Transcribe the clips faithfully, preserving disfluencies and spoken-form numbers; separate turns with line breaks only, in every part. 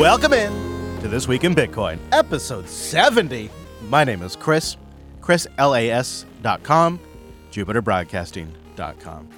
Welcome in to This Week in Bitcoin, episode seventy. My name is Chris, chris las dot com, jupiter broadcasting dot com.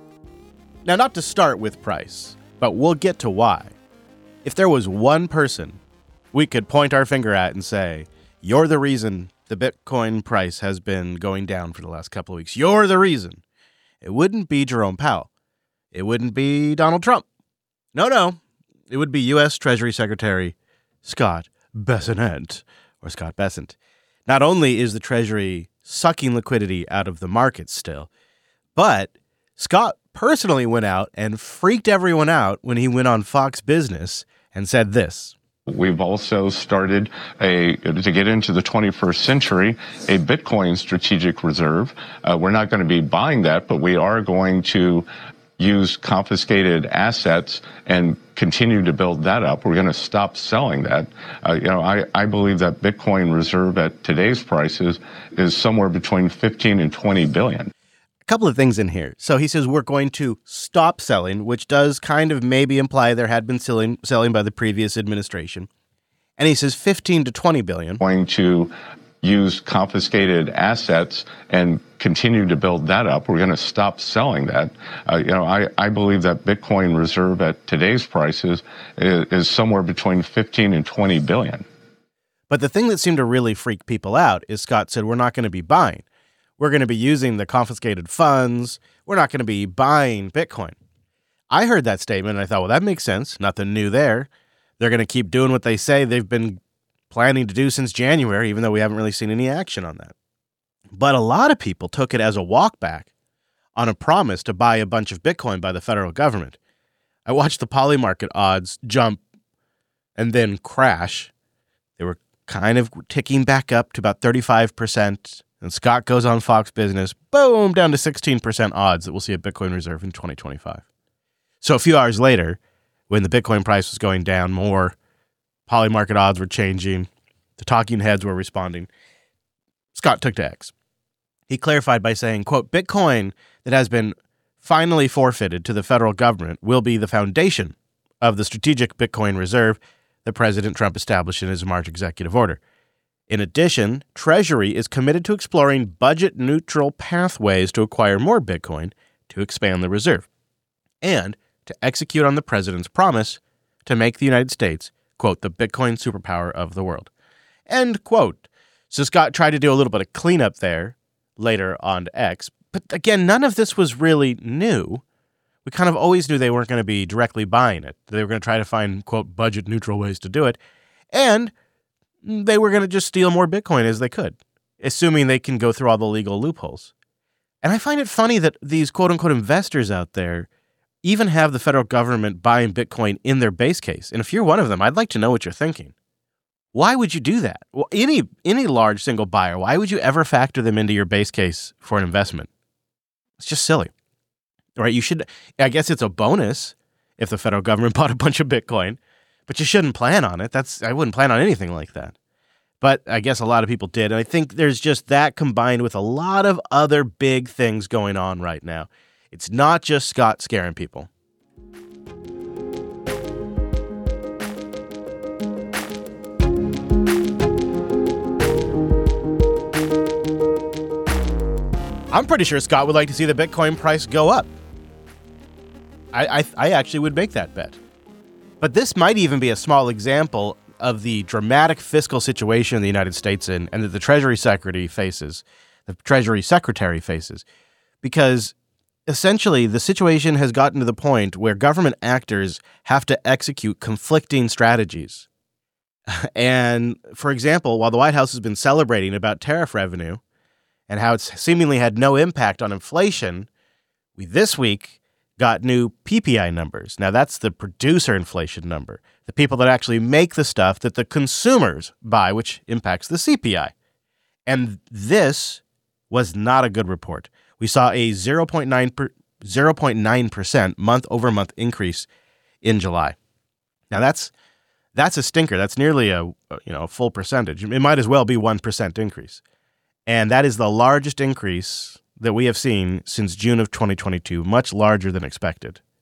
Now, not to start with price, but we'll get to why. If there was one person we could point our finger at and say, you're the reason the Bitcoin price has been going down for the last couple of weeks, you're the reason, it wouldn't be Jerome Powell. It wouldn't be Donald Trump. No, no. It would be U S Treasury Secretary Scott Bessent, or Scott Bessent. Not only is the Treasury sucking liquidity out of the market still, but Scott personally went out and freaked everyone out when he went on Fox Business and said this.
We've also started a, to get into the twenty-first century, a Bitcoin strategic reserve. Uh, we're not going to be buying that, but we are going to use confiscated assets and continue to build that up. We're going to stop selling that. Uh, you know, I, I believe that Bitcoin reserve at today's prices is somewhere between fifteen and twenty billion.
A couple of things in here. So he says we're going to stop selling, which does kind of maybe imply there had been selling, selling by the previous administration. And he says fifteen to twenty billion.
Going to use confiscated assets and continue to build that up. We're going to stop selling that. Uh, you know, I, I believe that Bitcoin reserve at today's prices is, is somewhere between fifteen and twenty billion.
But the thing that seemed to really freak people out is Scott said, we're not going to be buying. We're going to be using the confiscated funds. We're not going to be buying Bitcoin. I heard that statement and I thought, well, that makes sense. Nothing new there. They're going to keep doing what they say they've been planning to do since January, even though we haven't really seen any action on that. But a lot of people took it as a walkback on a promise to buy a bunch of Bitcoin by the federal government. I watched the Polymarket odds jump and then crash. They were kind of ticking back up to about thirty-five percent. And Scott goes on Fox Business, boom, down to sixteen percent odds that we'll see a Bitcoin reserve in twenty twenty-five. So a few hours later, when the Bitcoin price was going down more, Polymarket odds were changing, the talking heads were responding, Scott took to X. He clarified by saying, quote, Bitcoin that has been finally forfeited to the federal government will be the foundation of the strategic Bitcoin reserve that President Trump established in his March executive order. In addition, Treasury is committed to exploring budget-neutral pathways to acquire more Bitcoin to expand the reserve and to execute on the president's promise to make the United States, quote, the Bitcoin superpower of the world, end quote. So Scott tried to do a little bit of cleanup there later on to X. But again, none of this was really new. We kind of always knew they weren't going to be directly buying it. They were going to try to find, quote, budget-neutral ways to do it. And they were going to just steal more Bitcoin as they could, assuming they can go through all the legal loopholes. And I find it funny that these quote-unquote investors out there even have the federal government buying Bitcoin in their base case. And if you're one of them, I'd like to know what you're thinking. Why would you do that? Well, any any large single buyer, why would you ever factor them into your base case for an investment? It's just silly. Right? You should, I guess it's a bonus if the federal government bought a bunch of Bitcoin, but you shouldn't plan on it. That's I wouldn't plan on anything like that. But I guess a lot of people did. And I think there's just that combined with a lot of other big things going on right now. It's not just Scott scaring people. I'm pretty sure Scott would like to see the Bitcoin price go up. I, I, I actually would make that bet. But this might even be a small example of the dramatic fiscal situation the United States in and that the Treasury Secretary faces, the Treasury Secretary faces, because essentially the situation has gotten to the point where government actors have to execute conflicting strategies. And for example, while the White House has been celebrating about tariff revenue and how it's seemingly had no impact on inflation, we this week got new P P I numbers. Now, that's the producer inflation number, the people that actually make the stuff that the consumers buy, which impacts the C P I. And this was not a good report. We saw a zero point nine percent month-over-month increase in July. Now, that's that's a stinker. That's nearly a, you know, a full percentage. It might as well be one percent increase. And that is the largest increase that we have seen since June of twenty twenty-two, much larger than expected.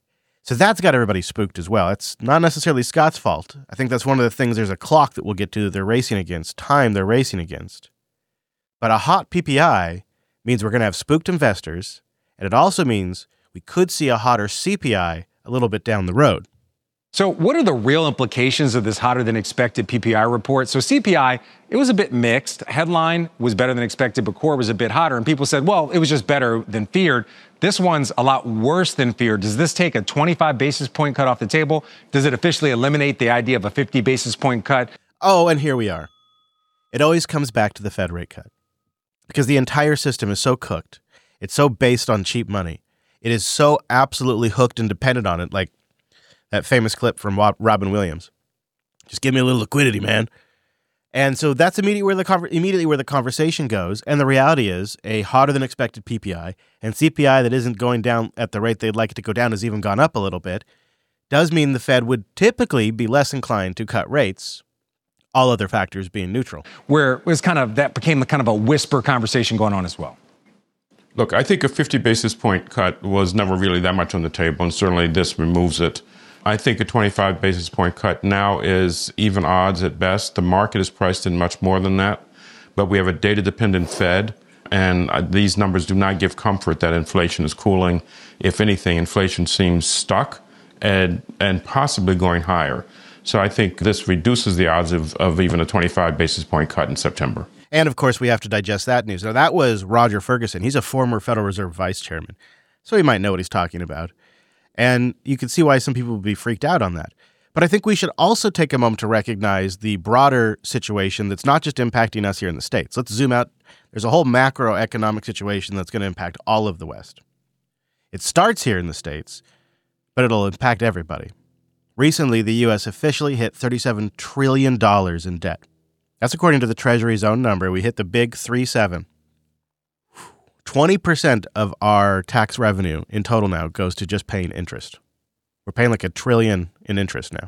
So that's got everybody spooked as well. It's not necessarily Scott's fault. I think that's one of the things. There's a clock that we'll get to that they're racing against, time they're racing against. But a hot P P I means we're going to have spooked investors, and it also means we could see a hotter C P I a little bit down the road.
So what are the real implications of this hotter than expected P P I report? So C P I, it was a bit mixed. Headline was better than expected, but core was a bit hotter. And people said, well, it was just better than feared. This one's a lot worse than feared. Does this take a twenty-five basis point cut off the table? Does it officially eliminate the idea of a fifty basis point cut?
Oh, and here we are. It always comes back to the Fed rate cut because the entire system is so cooked. It's so based on cheap money. It is so absolutely hooked and dependent on it, like that famous clip from Robin Williams. Just give me a little liquidity, man. And so that's immediately where the conver- immediately where the conversation goes. And the reality is a hotter than expected P P I and C P I that isn't going down at the rate they'd like it to go down has even gone up a little bit, does mean the Fed would typically be less inclined to cut rates, all other factors being neutral.
Where it was kind of, that became kind of a whisper conversation going on as well.
Look, I think a fifty basis point cut was never really that much on the table, and certainly this removes it. I think a twenty-five basis point cut now is even odds at best. The market is priced in much more than that, but we have a data-dependent Fed, and these numbers do not give comfort that inflation is cooling. If anything, inflation seems stuck and and possibly going higher. So I think this reduces the odds of, of even a twenty-five basis point cut in September.
And of course, we have to digest that news. Now, that was Roger Ferguson. He's a former Federal Reserve vice chairman, so he might know what he's talking about. And you can see why some people would be freaked out on that. But I think we should also take a moment to recognize the broader situation that's not just impacting us here in the States. Let's zoom out. There's a whole macroeconomic situation that's going to impact all of the West. It starts here in the States, but it'll impact everybody. Recently, the U S officially hit thirty-seven trillion dollars in debt. That's according to the Treasury's own number. We hit the big three seven. twenty percent of our tax revenue in total now goes to just paying interest. We're paying like a trillion in interest now.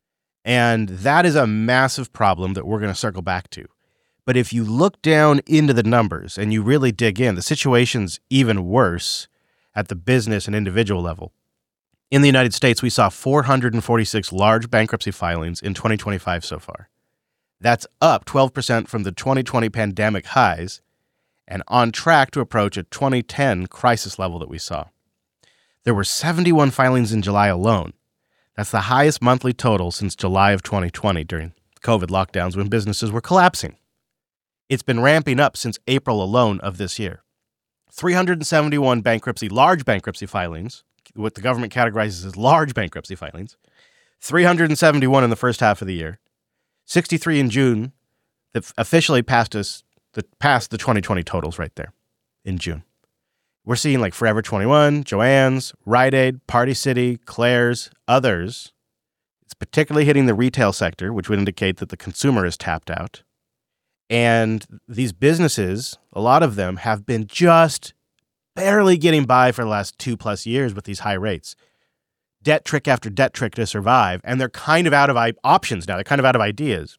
And that is a massive problem that we're going to circle back to. But if you look down into the numbers and you really dig in, the situation's even worse at the business and individual level. In the United States, we saw four hundred forty-six large bankruptcy filings in twenty twenty-five so far. That's up twelve percent from the twenty twenty pandemic highs and on track to approach a twenty ten crisis level that we saw. There were seventy-one filings in July alone. That's the highest monthly total since July of twenty twenty during COVID lockdowns when businesses were collapsing. It's been ramping up since April alone of this year. three hundred seventy-one bankruptcy, large bankruptcy filings, what the government categorizes as large bankruptcy filings, three hundred seventy-one in the first half of the year, sixty-three in June, that officially passed us the passed the twenty twenty totals right there in June. We're seeing like Forever twenty-one, Joann's, Rite Aid, Party City, Claire's, others. It's particularly hitting the retail sector, which would indicate that the consumer is tapped out. And these businesses, a lot of them have been just barely getting by for the last two plus years with these high rates. Debt trick after debt trick to survive. And they're kind of out of options now. They're kind of out of ideas.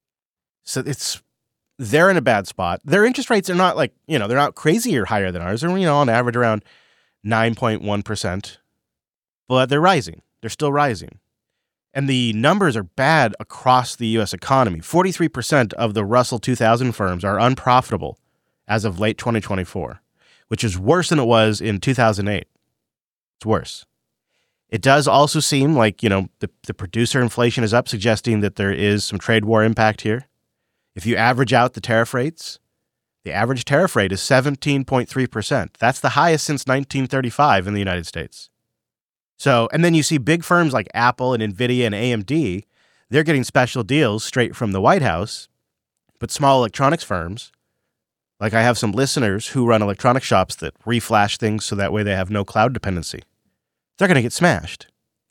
So it's, they're in a bad spot. Their interest rates are not like, you know, they're not crazy or higher than ours. They're, you know, on average around nine point one percent. But they're rising. They're still rising. And the numbers are bad across the U S economy. forty-three percent of the Russell two thousand firms are unprofitable as of late twenty twenty-four, which is worse than it was in two thousand eight. It's worse. It does also seem like, you know, the, the producer inflation is up, suggesting that there is some trade war impact here. If you average out the tariff rates, the average tariff rate is seventeen point three percent. That's the highest since nineteen thirty-five in the United States. So, and then you see big firms like Apple and NVIDIA and A M D, they're getting special deals straight from the White House. But small electronics firms, like I have some listeners who run electronic shops that reflash things so that way they have no cloud dependency, they're going to get smashed.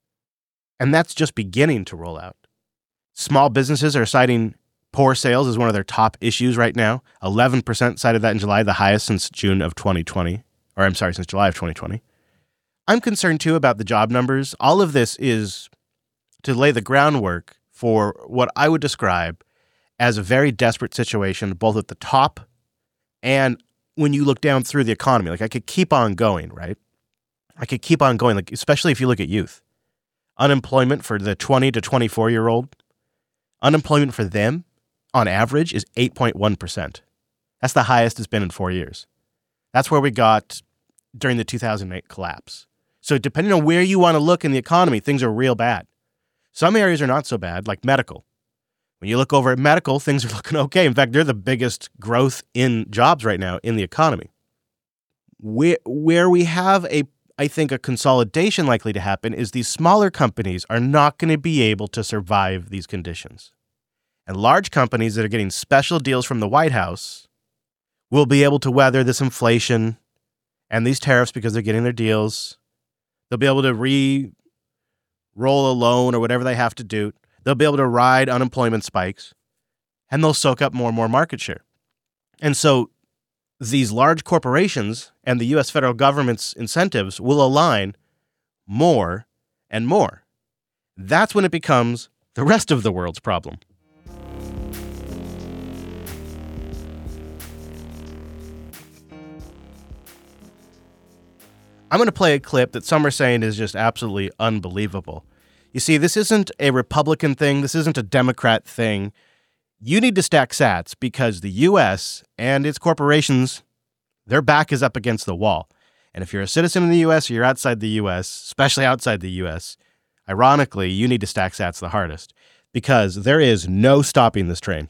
And that's just beginning to roll out. Small businesses are citing poor sales as one of their top issues right now. eleven percent cited that in July, the highest since June of twenty twenty. Or I'm sorry, since July of twenty twenty. I'm concerned, too, about the job numbers. All of this is to lay the groundwork for what I would describe as a very desperate situation, both at the top and when you look down through the economy. Like, I could keep on going, right? I could keep on going, like especially if you look at youth. unemployment for the twenty to twenty-four-year-old, unemployment for them, on average, is eight point one percent. That's the highest it's been in four years. That's where we got during the two thousand eight collapse. So depending on where you want to look in the economy, things are real bad. Some areas are not so bad, like medical. When you look over at medical, things are looking okay. In fact, they're the biggest growth in jobs right now in the economy. Where, where we have, a, I think, a consolidation likely to happen is these smaller companies are not going to be able to survive these conditions. And large companies that are getting special deals from the White House will be able to weather this inflation and these tariffs because they're getting their deals. They'll be able to re-roll a loan or whatever they have to do. They'll be able to ride unemployment spikes, and they'll soak up more and more market share. And so these large corporations and the U S federal government's incentives will align more and more. That's when it becomes the rest of the world's problem. I'm going to play a clip that some are saying is just absolutely unbelievable. You see, this isn't a Republican thing. This isn't a Democrat thing. You need to stack sats because the U S and its corporations, their back is up against the wall. And if you're a citizen in the U S or you're outside the U S, especially outside the U S, ironically, you need to stack sats the hardest because there is no stopping this train.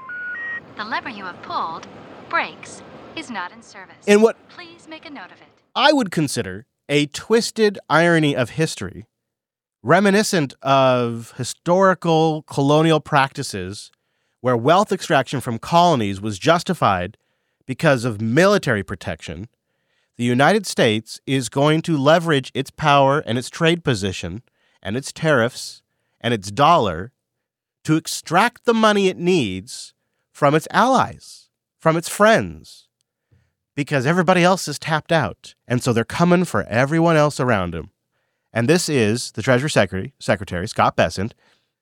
The lever you have pulled, brakes, is not in service.
In what
Please make a note of it.
I would consider a twisted irony of history, reminiscent of historical colonial practices where wealth extraction from colonies was justified because of military protection, the United States is going to leverage its power and its trade position and its tariffs and its dollar to extract the money it needs from its allies, from its friends, because everybody else is tapped out. And so they're coming for everyone else around them. And this is the Treasury Secretary, Secretary Scott Bessent,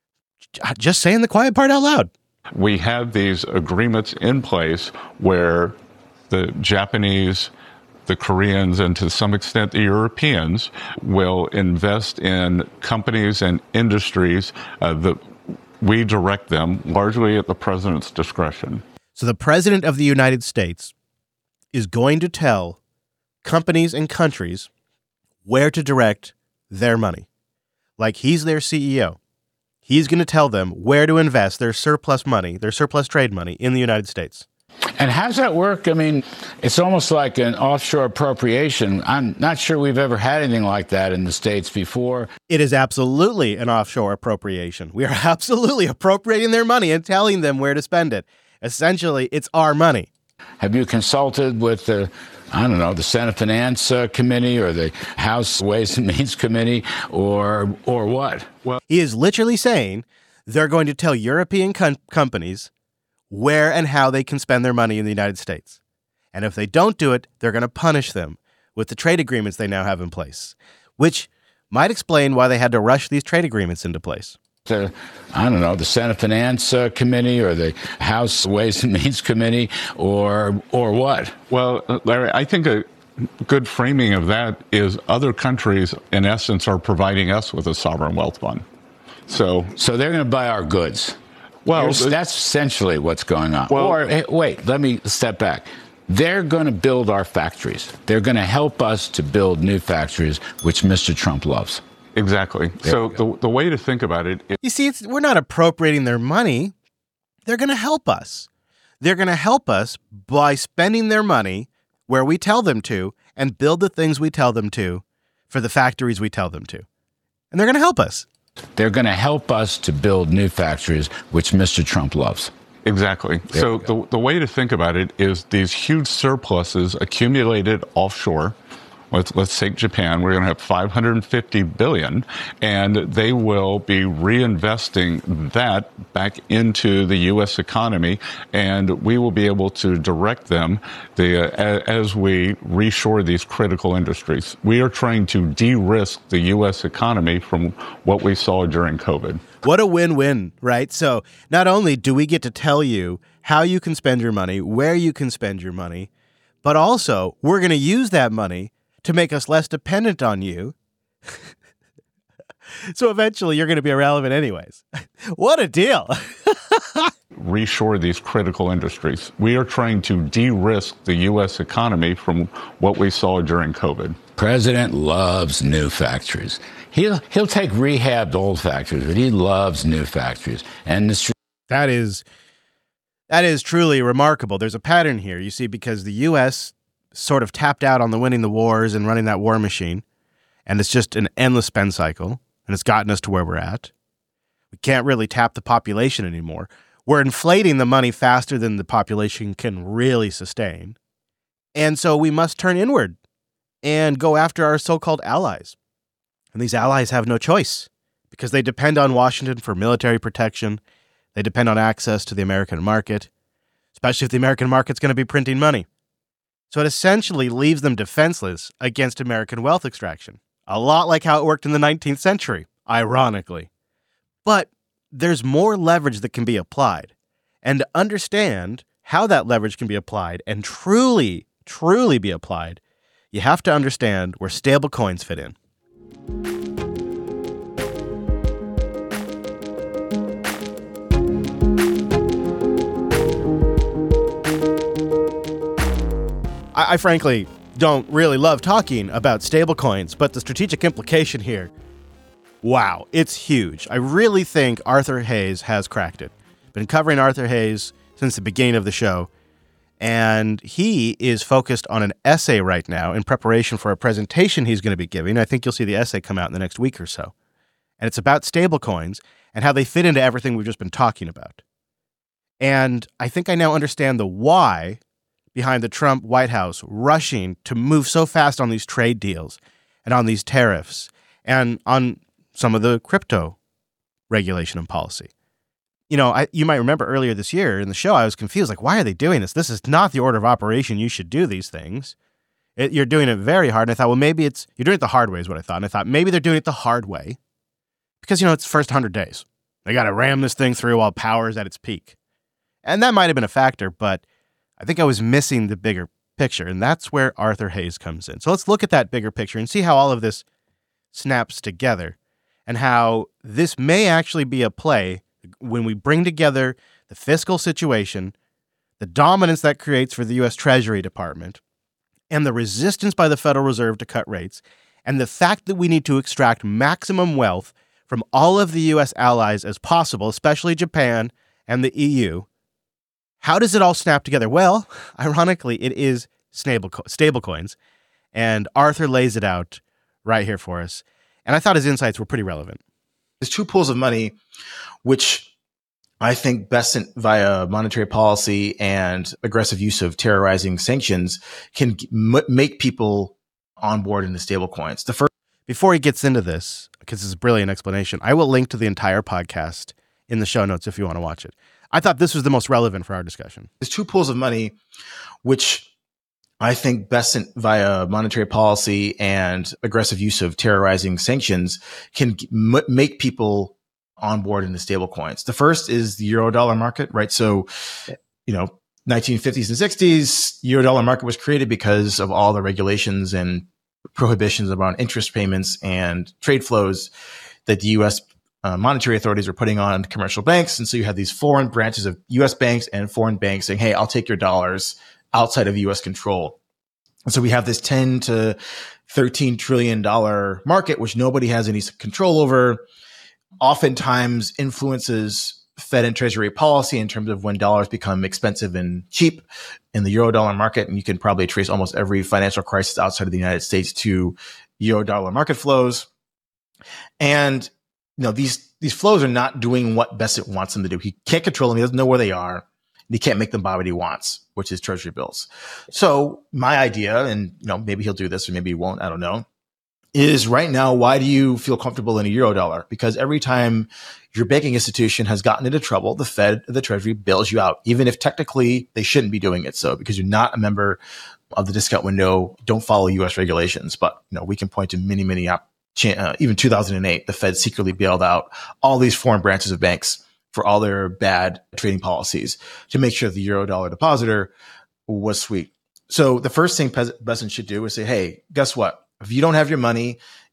just saying the quiet part out loud.
We have these agreements in place where the Japanese, the Koreans, and to some extent the Europeans will invest in companies and industries uh, that we direct them largely at the president's discretion.
So the president of the United States is going to tell companies and countries where to direct their money. Like he's their C E O. He's going to tell them where to invest their surplus money, their surplus trade money in the United States.
And how does that work? I mean, it's almost like an offshore appropriation. I'm not sure we've ever had anything like that in the States before.
It is absolutely an offshore appropriation. We are absolutely appropriating their money and telling them where to spend it. Essentially, it's our money.
Have you consulted with the, I don't know, the Senate Finance uh, Committee or the House Ways and Means Committee or or what?
Well,
he is literally saying they're going to tell European com- companies where and how they can spend their money in the United States. And if they don't do it, they're going to punish them with the trade agreements they now have in place, which might explain why they had to rush these trade agreements into place.
The, I don't know, the Senate Finance uh, Committee or the House Ways and Means Committee or or what?
Well, Larry, I think a good framing of that is other countries, in essence, are providing us with a sovereign wealth fund. So,
so they're going to buy our goods.
Well,
Here's, that's essentially what's going on.
Well,
or hey, wait, let me step back. They're going to build our factories. They're going to help us to build new factories, which Mister Trump loves.
Exactly.
There
so the the way to think about it is,
you see, it's, we're not appropriating their money. They're going to help us. They're going to help us by spending their money where we tell them to and build the things we tell them to for the factories we tell them to. And they're going to help us.
They're going to help us to build new factories, which Mister Trump loves.
Exactly.
There
so the the way to think about it is these huge surpluses accumulated offshore. Let's, let's take Japan. We're going to have five hundred fifty billion dollars, and they will be reinvesting that back into the U S economy, and we will be able to direct them the, uh, as we reshore these critical industries. We are trying to de-risk the U S economy from what we saw during COVID.
What a win-win, right? So not only do we get to tell you how you can spend your money, where you can spend your money, but also we're going to use that money to make us less dependent on you So eventually you're going to be irrelevant anyways. What a deal.
Reshore these critical industries. We are trying to de-risk the U S economy from what we saw during COVID.
President loves new factories. He'll he'll take rehabbed old factories, but he loves new factories. And the
that is that is truly remarkable. There's a pattern here, you see, because the U S sort of tapped out on the winning the wars and running that war machine, and it's just an endless spend cycle, and it's gotten us to where we're at. We can't really tap the population anymore. We're inflating the money faster than the population can really sustain. And so we must turn inward and go after our so-called allies. And these allies have no choice because they depend on Washington for military protection. They depend on access to the American market, especially if the American market's going to be printing money. So it essentially leaves them defenseless against American wealth extraction. A lot like how it worked in the nineteenth century, ironically. But there's more leverage that can be applied. And to understand how that leverage can be applied and truly, truly be applied, you have to understand where stablecoins fit in. I, I frankly don't really love talking about stablecoins, but the strategic implication here, wow, it's huge. I really think Arthur Hayes has cracked it. Been covering Arthur Hayes since the beginning of the show, and he is focused on an essay right now in preparation for a presentation he's going to be giving. I think you'll see the essay come out in the next week or so. And it's about stablecoins and how they fit into everything we've just been talking about. And I think I now understand the why behind the Trump White House rushing to move so fast on these trade deals and on these tariffs and on some of the crypto regulation and policy. You know, I, you might remember earlier this year in the show, I was confused. Like, why are they doing this? This is not the order of operation. You should do these things. It, you're doing it very hard. And I thought, well, maybe it's, you're doing it the hard way is what I thought. And I thought maybe they're doing it the hard way because, you know, it's first one hundred days. They got to ram this thing through while power is at its peak. And that might have been a factor, but I think I was missing the bigger picture. And that's where Arthur Hayes comes in. So let's look at that bigger picture and see how all of this snaps together and how this may actually be a play when we bring together the fiscal situation, the dominance that creates for the U S Treasury Department, and the resistance by the Federal Reserve to cut rates, and the fact that we need to extract maximum wealth from all of the U S allies as possible, especially Japan and the E U. How does it all snap together? Well, ironically, it is stablecoins, and Arthur lays it out right here for us. And I thought his insights were pretty relevant.
There's two pools of money, which I think best via monetary policy and aggressive use of terrorizing sanctions can m- make people on board in the stable coins. The first,
before he gets into this, because it's a brilliant explanation, I will link to the entire podcast in the show notes if you want to watch it. I thought this was the most relevant for our discussion.
There's two pools of money, which I think best via monetary policy and aggressive use of terrorizing sanctions can m- make people on board in the stable coins. The first is the euro dollar market, right? So, you know, nineteen fifties and sixties, euro dollar market was created because of all the regulations and prohibitions around interest payments and trade flows that the U S uh, monetary authorities were putting on commercial banks. And so you had these foreign branches of U S banks and foreign banks saying, hey, I'll take your dollars outside of U S control. And so we have this ten to thirteen trillion dollars market, which nobody has any control over, oftentimes influences Fed and Treasury policy in terms of when dollars become expensive and cheap in the euro dollar market. And you can probably trace almost every financial crisis outside of the United States to euro dollar market flows. And, you know, these, these flows are not doing what Bessent wants them to do. He can't control them. He doesn't know where they are. And he can't make them buy what he wants, which is Treasury bills. So my idea, and, you know, maybe he'll do this or maybe he won't, I don't know, is right now, why do you feel comfortable in a euro dollar? Because every time your banking institution has gotten into trouble, the Fed, the Treasury bails you out, even if technically they shouldn't be doing it so because you're not a member of the discount window, don't follow U S regulations. But, you know, we can point to many, many, uh, even two thousand eight, the Fed secretly bailed out all these foreign branches of banks for all their bad trading policies to make sure the euro dollar depositor was sweet. So the first thing Bessent should do is say, hey, guess what? If you don't have your money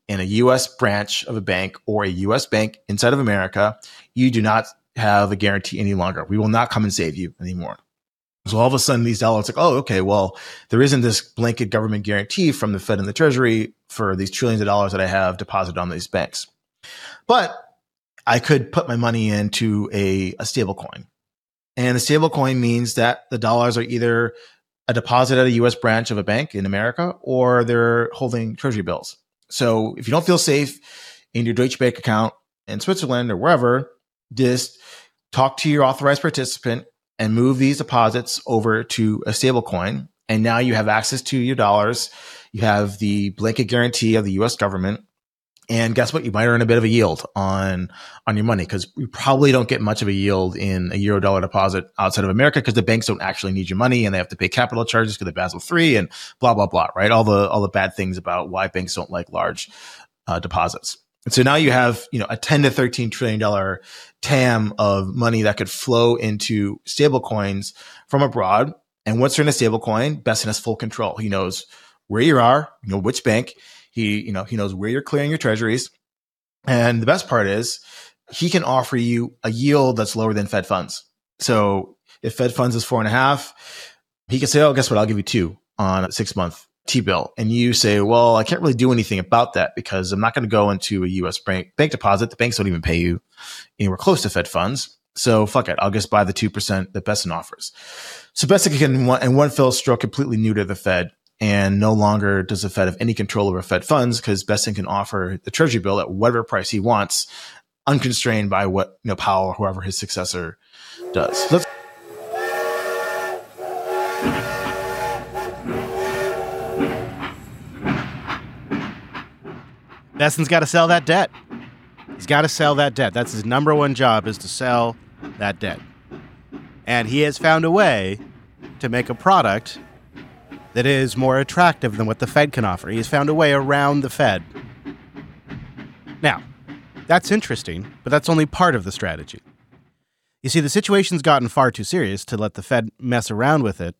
in a U S branch of a bank or a U S bank inside of America, you do not have a guarantee any longer. We will not come and save you anymore. So all of a sudden, these dollars like, oh, okay, well, there isn't this blanket government guarantee from the Fed and the Treasury for these trillions of dollars that I have deposited on these banks. But I could put my money into a, a stable coin. And a stable coin means that the dollars are either a deposit at a U S branch of a bank in America, or they're holding Treasury bills. So if you don't feel safe in your Deutsche Bank account in Switzerland or wherever, just talk to your authorized participant and move these deposits over to a stable coin. And now you have access to your dollars. You have the blanket guarantee of the U S government. And guess what? You might earn a bit of a yield on, on your money, because you probably don't get much of a yield in a euro dollar deposit outside of America, because the banks don't actually need your money and they have to pay capital charges because of Basel three and blah, blah, blah, right? All the, all the bad things about why banks don't like large uh, deposits. And so now you have, you know, a ten to thirteen trillion dollars T A M of money that could flow into stable coins from abroad. And once you're in a stable coin, Besson has full control. He knows where you are, you know, which bank. He, you know, he knows where you're clearing your treasuries. And the best part is he can offer you a yield that's lower than Fed funds. So if Fed funds is four and a half, he can say, oh, guess what? I'll give you two on a six month T-bill. And you say, well, I can't really do anything about that because I'm not going to go into a U S bank, bank deposit. The banks don't even pay you anywhere close to Fed funds. So fuck it. I'll just buy the two percent that Besson offers. So Besson can, in one fell stroke, completely neuter the Fed. And no longer does the Fed have any control over Fed funds, because Besson can offer the Treasury bill at whatever price he wants, unconstrained by what, you know, Powell or whoever his successor does. Let's
Besson's got to sell that debt. He's got to sell that debt. That's his number one job, is to sell that debt. And he has found a way to make a product that is more attractive than what the Fed can offer. He has found a way around the Fed. Now, that's interesting, but that's only part of the strategy. You see, the situation's gotten far too serious to let the Fed mess around with it,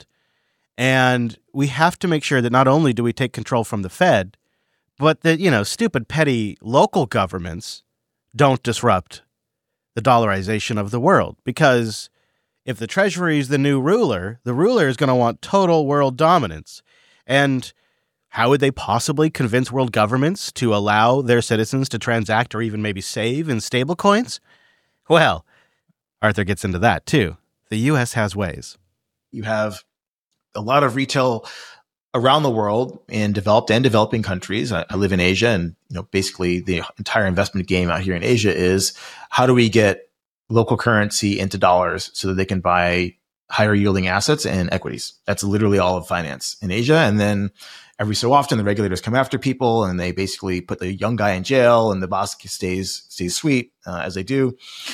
and we have to make sure that not only do we take control from the Fed, but that, you know, stupid, petty local governments don't disrupt the dollarization of the world, because if the Treasury is the new ruler, the ruler is going to want total world dominance. And how would they possibly convince world governments to allow their citizens to transact or even maybe save in stablecoins? Well, Arthur gets into that too. The U S has ways.
You have a lot of retail around the world in developed and developing countries. I, I live in Asia, and you know, basically the entire investment game out here in Asia is how do we get local currency into dollars so that they can buy higher yielding assets and equities. That's literally all of finance in Asia. And then every so often the regulators come after people and they basically put the young guy in jail, and the boss stays, stays sweet uh, as they do.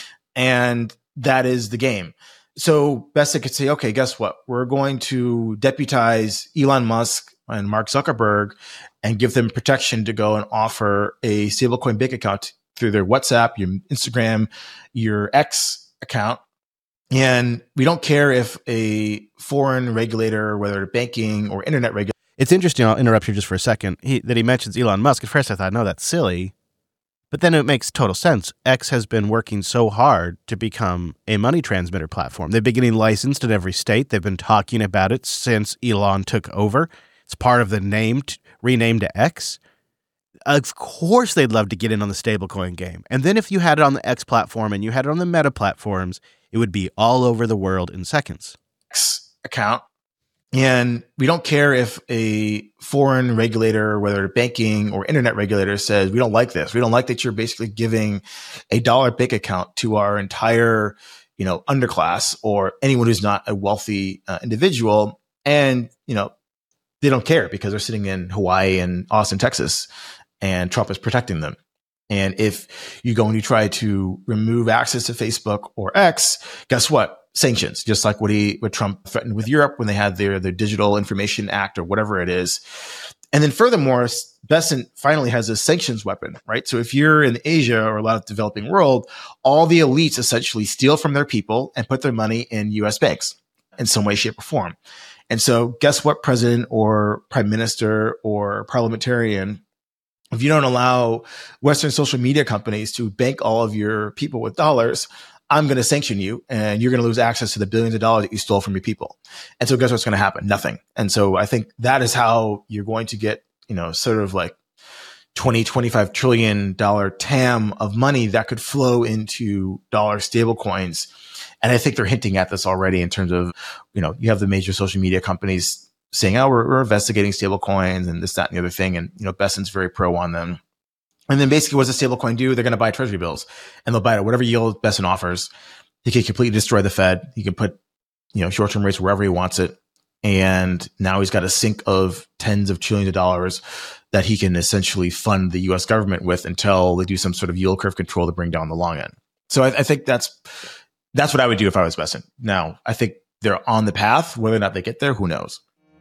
And that is the game. So Besson could say, okay, guess what? We're going to deputize Elon Musk and Mark Zuckerberg and give them protection to go and offer a stablecoin bank account through their WhatsApp, your Instagram, your X account. And we don't care if a foreign regulator, whether banking or internet regulator.
It's interesting, I'll interrupt you just for a second, he, that he mentions Elon Musk. At first I thought, no, that's silly. But then it makes total sense. X has been working so hard to become a money transmitter platform. They've been getting licensed in every state. They've been talking about it since Elon took over. It's part of the name, t- renamed to X. Of course they'd love to get in on the stablecoin game. And then if you had it on the X platform and you had it on the Meta platforms, it would be all over the world in seconds.
X account. And we don't care if a foreign regulator, whether banking or internet regulator, says, we don't like this. We don't like that you're basically giving a dollar bank account to our entire, you know, underclass or anyone who's not a wealthy uh, individual. And, you know, they don't care because they're sitting in Hawaii and Austin, Texas, and Trump is protecting them. And if you go and you try to remove access to Facebook or X, guess what? Sanctions, just like what he, what Trump threatened with Europe when they had their, their Digital Information Act or whatever it is. And then furthermore, Besson finally has a sanctions weapon, right? So if you're in Asia or a lot of developing world, all the elites essentially steal from their people and put their money in U S banks in some way, shape, or form. And so guess what president or prime minister or parliamentarian if you don't allow Western social media companies to bank all of your people with dollars, I'm going to sanction you and you're going to lose access to the billions of dollars that you stole from your people. And so guess what's going to happen? Nothing. And so I think that is how you're going to get, you know, sort of like twenty, twenty-five trillion dollar T A M of money that could flow into dollar stable coins. And I think they're hinting at this already in terms of, you know, you have the major social media companies saying, oh, we're, we're investigating stable coins and this, that, and the other thing. And, you know, Bessent's very pro on them. And then basically what does a stable coin do? They're going to buy treasury bills and they'll buy it at whatever yield Bessent offers. He can completely destroy the Fed. He can put, you know, short-term rates wherever he wants it. And now he's got a sink of tens of trillions of dollars that he can essentially fund the U S government with until they do some sort of yield curve control to bring down the long end. So I, I think that's, that's what I would do if I was Bessent. Now, I think they're on the path. Whether or not they get there, who knows?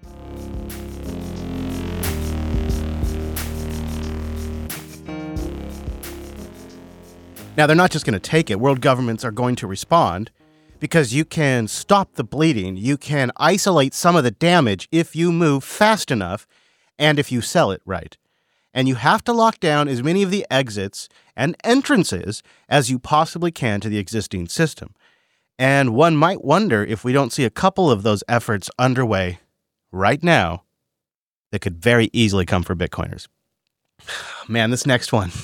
Now, they're not just going to take it. World governments are going to respond because you can stop the bleeding. You can isolate some of the damage if you move fast enough and if you sell it right. And you have to lock down as many of the exits and entrances as you possibly can to the existing system. And one might wonder if we don't see a couple of those efforts underway right now that could very easily come for Bitcoiners. Man, this next one.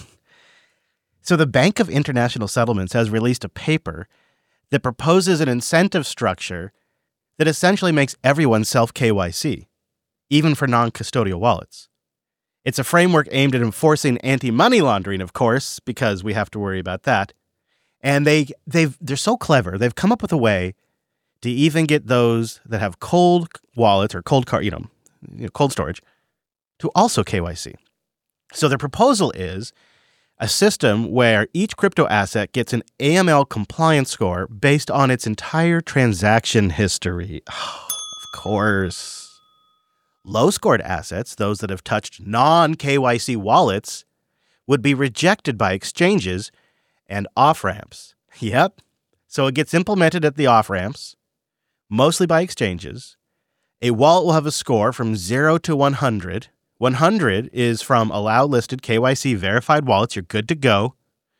So the Bank of International Settlements has released a paper that proposes an incentive structure that essentially makes everyone self-K Y C, even for non-custodial wallets. It's a framework aimed at enforcing anti-money laundering, of course, because we have to worry about that. And they, they've, they're so clever. They've come up with a way to even get those that have cold wallets or cold car, you know, you know, cold storage to also K Y C. So their proposal is a system where each crypto asset gets an A M L compliance score based on its entire transaction history. Oh, of course. Low-scored assets, those that have touched non-K Y C wallets, would be rejected by exchanges and off-ramps. Yep. So it gets implemented at the off-ramps, mostly by exchanges. A wallet will have a score from zero to one hundred. one hundred is from allow listed K Y C verified wallets. You're good to go.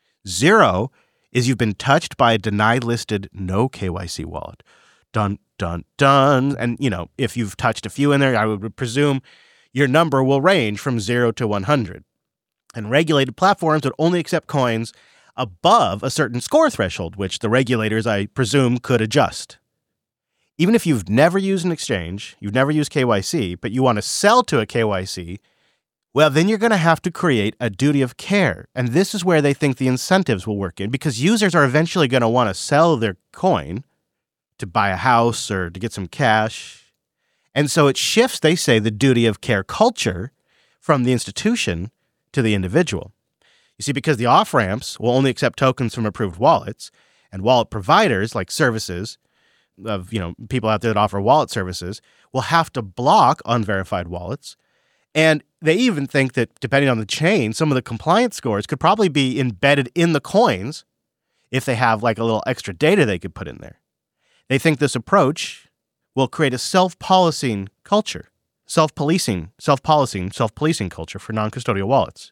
Zero is you've been touched by a denied listed no K Y C wallet. Dun, dun, dun. And, you know, if you've touched a few in there, I would presume your number will range from zero to one hundred. And regulated platforms would only accept coins above a certain score threshold, which the regulators, I presume, could adjust. Even if you've never used an exchange, you've never used K Y C, but you want to sell to a K Y C, well, then you're going to have to create a duty of care. And this is where they think the incentives will work in, because users are eventually going to want to sell their coin to buy a house or to get some cash. And so it shifts, they say, the duty of care culture from the institution to the individual. You see, because the off-ramps will only accept tokens from approved wallets, and wallet providers like services of, you know, people out there that offer wallet services will have to block unverified wallets. And they even think that depending on the chain, some of the compliance scores could probably be embedded in the coins if they have like a little extra data they could put in there. They think this approach will create a self-policing culture, self-policing, self-policing, self-policing culture for non-custodial wallets.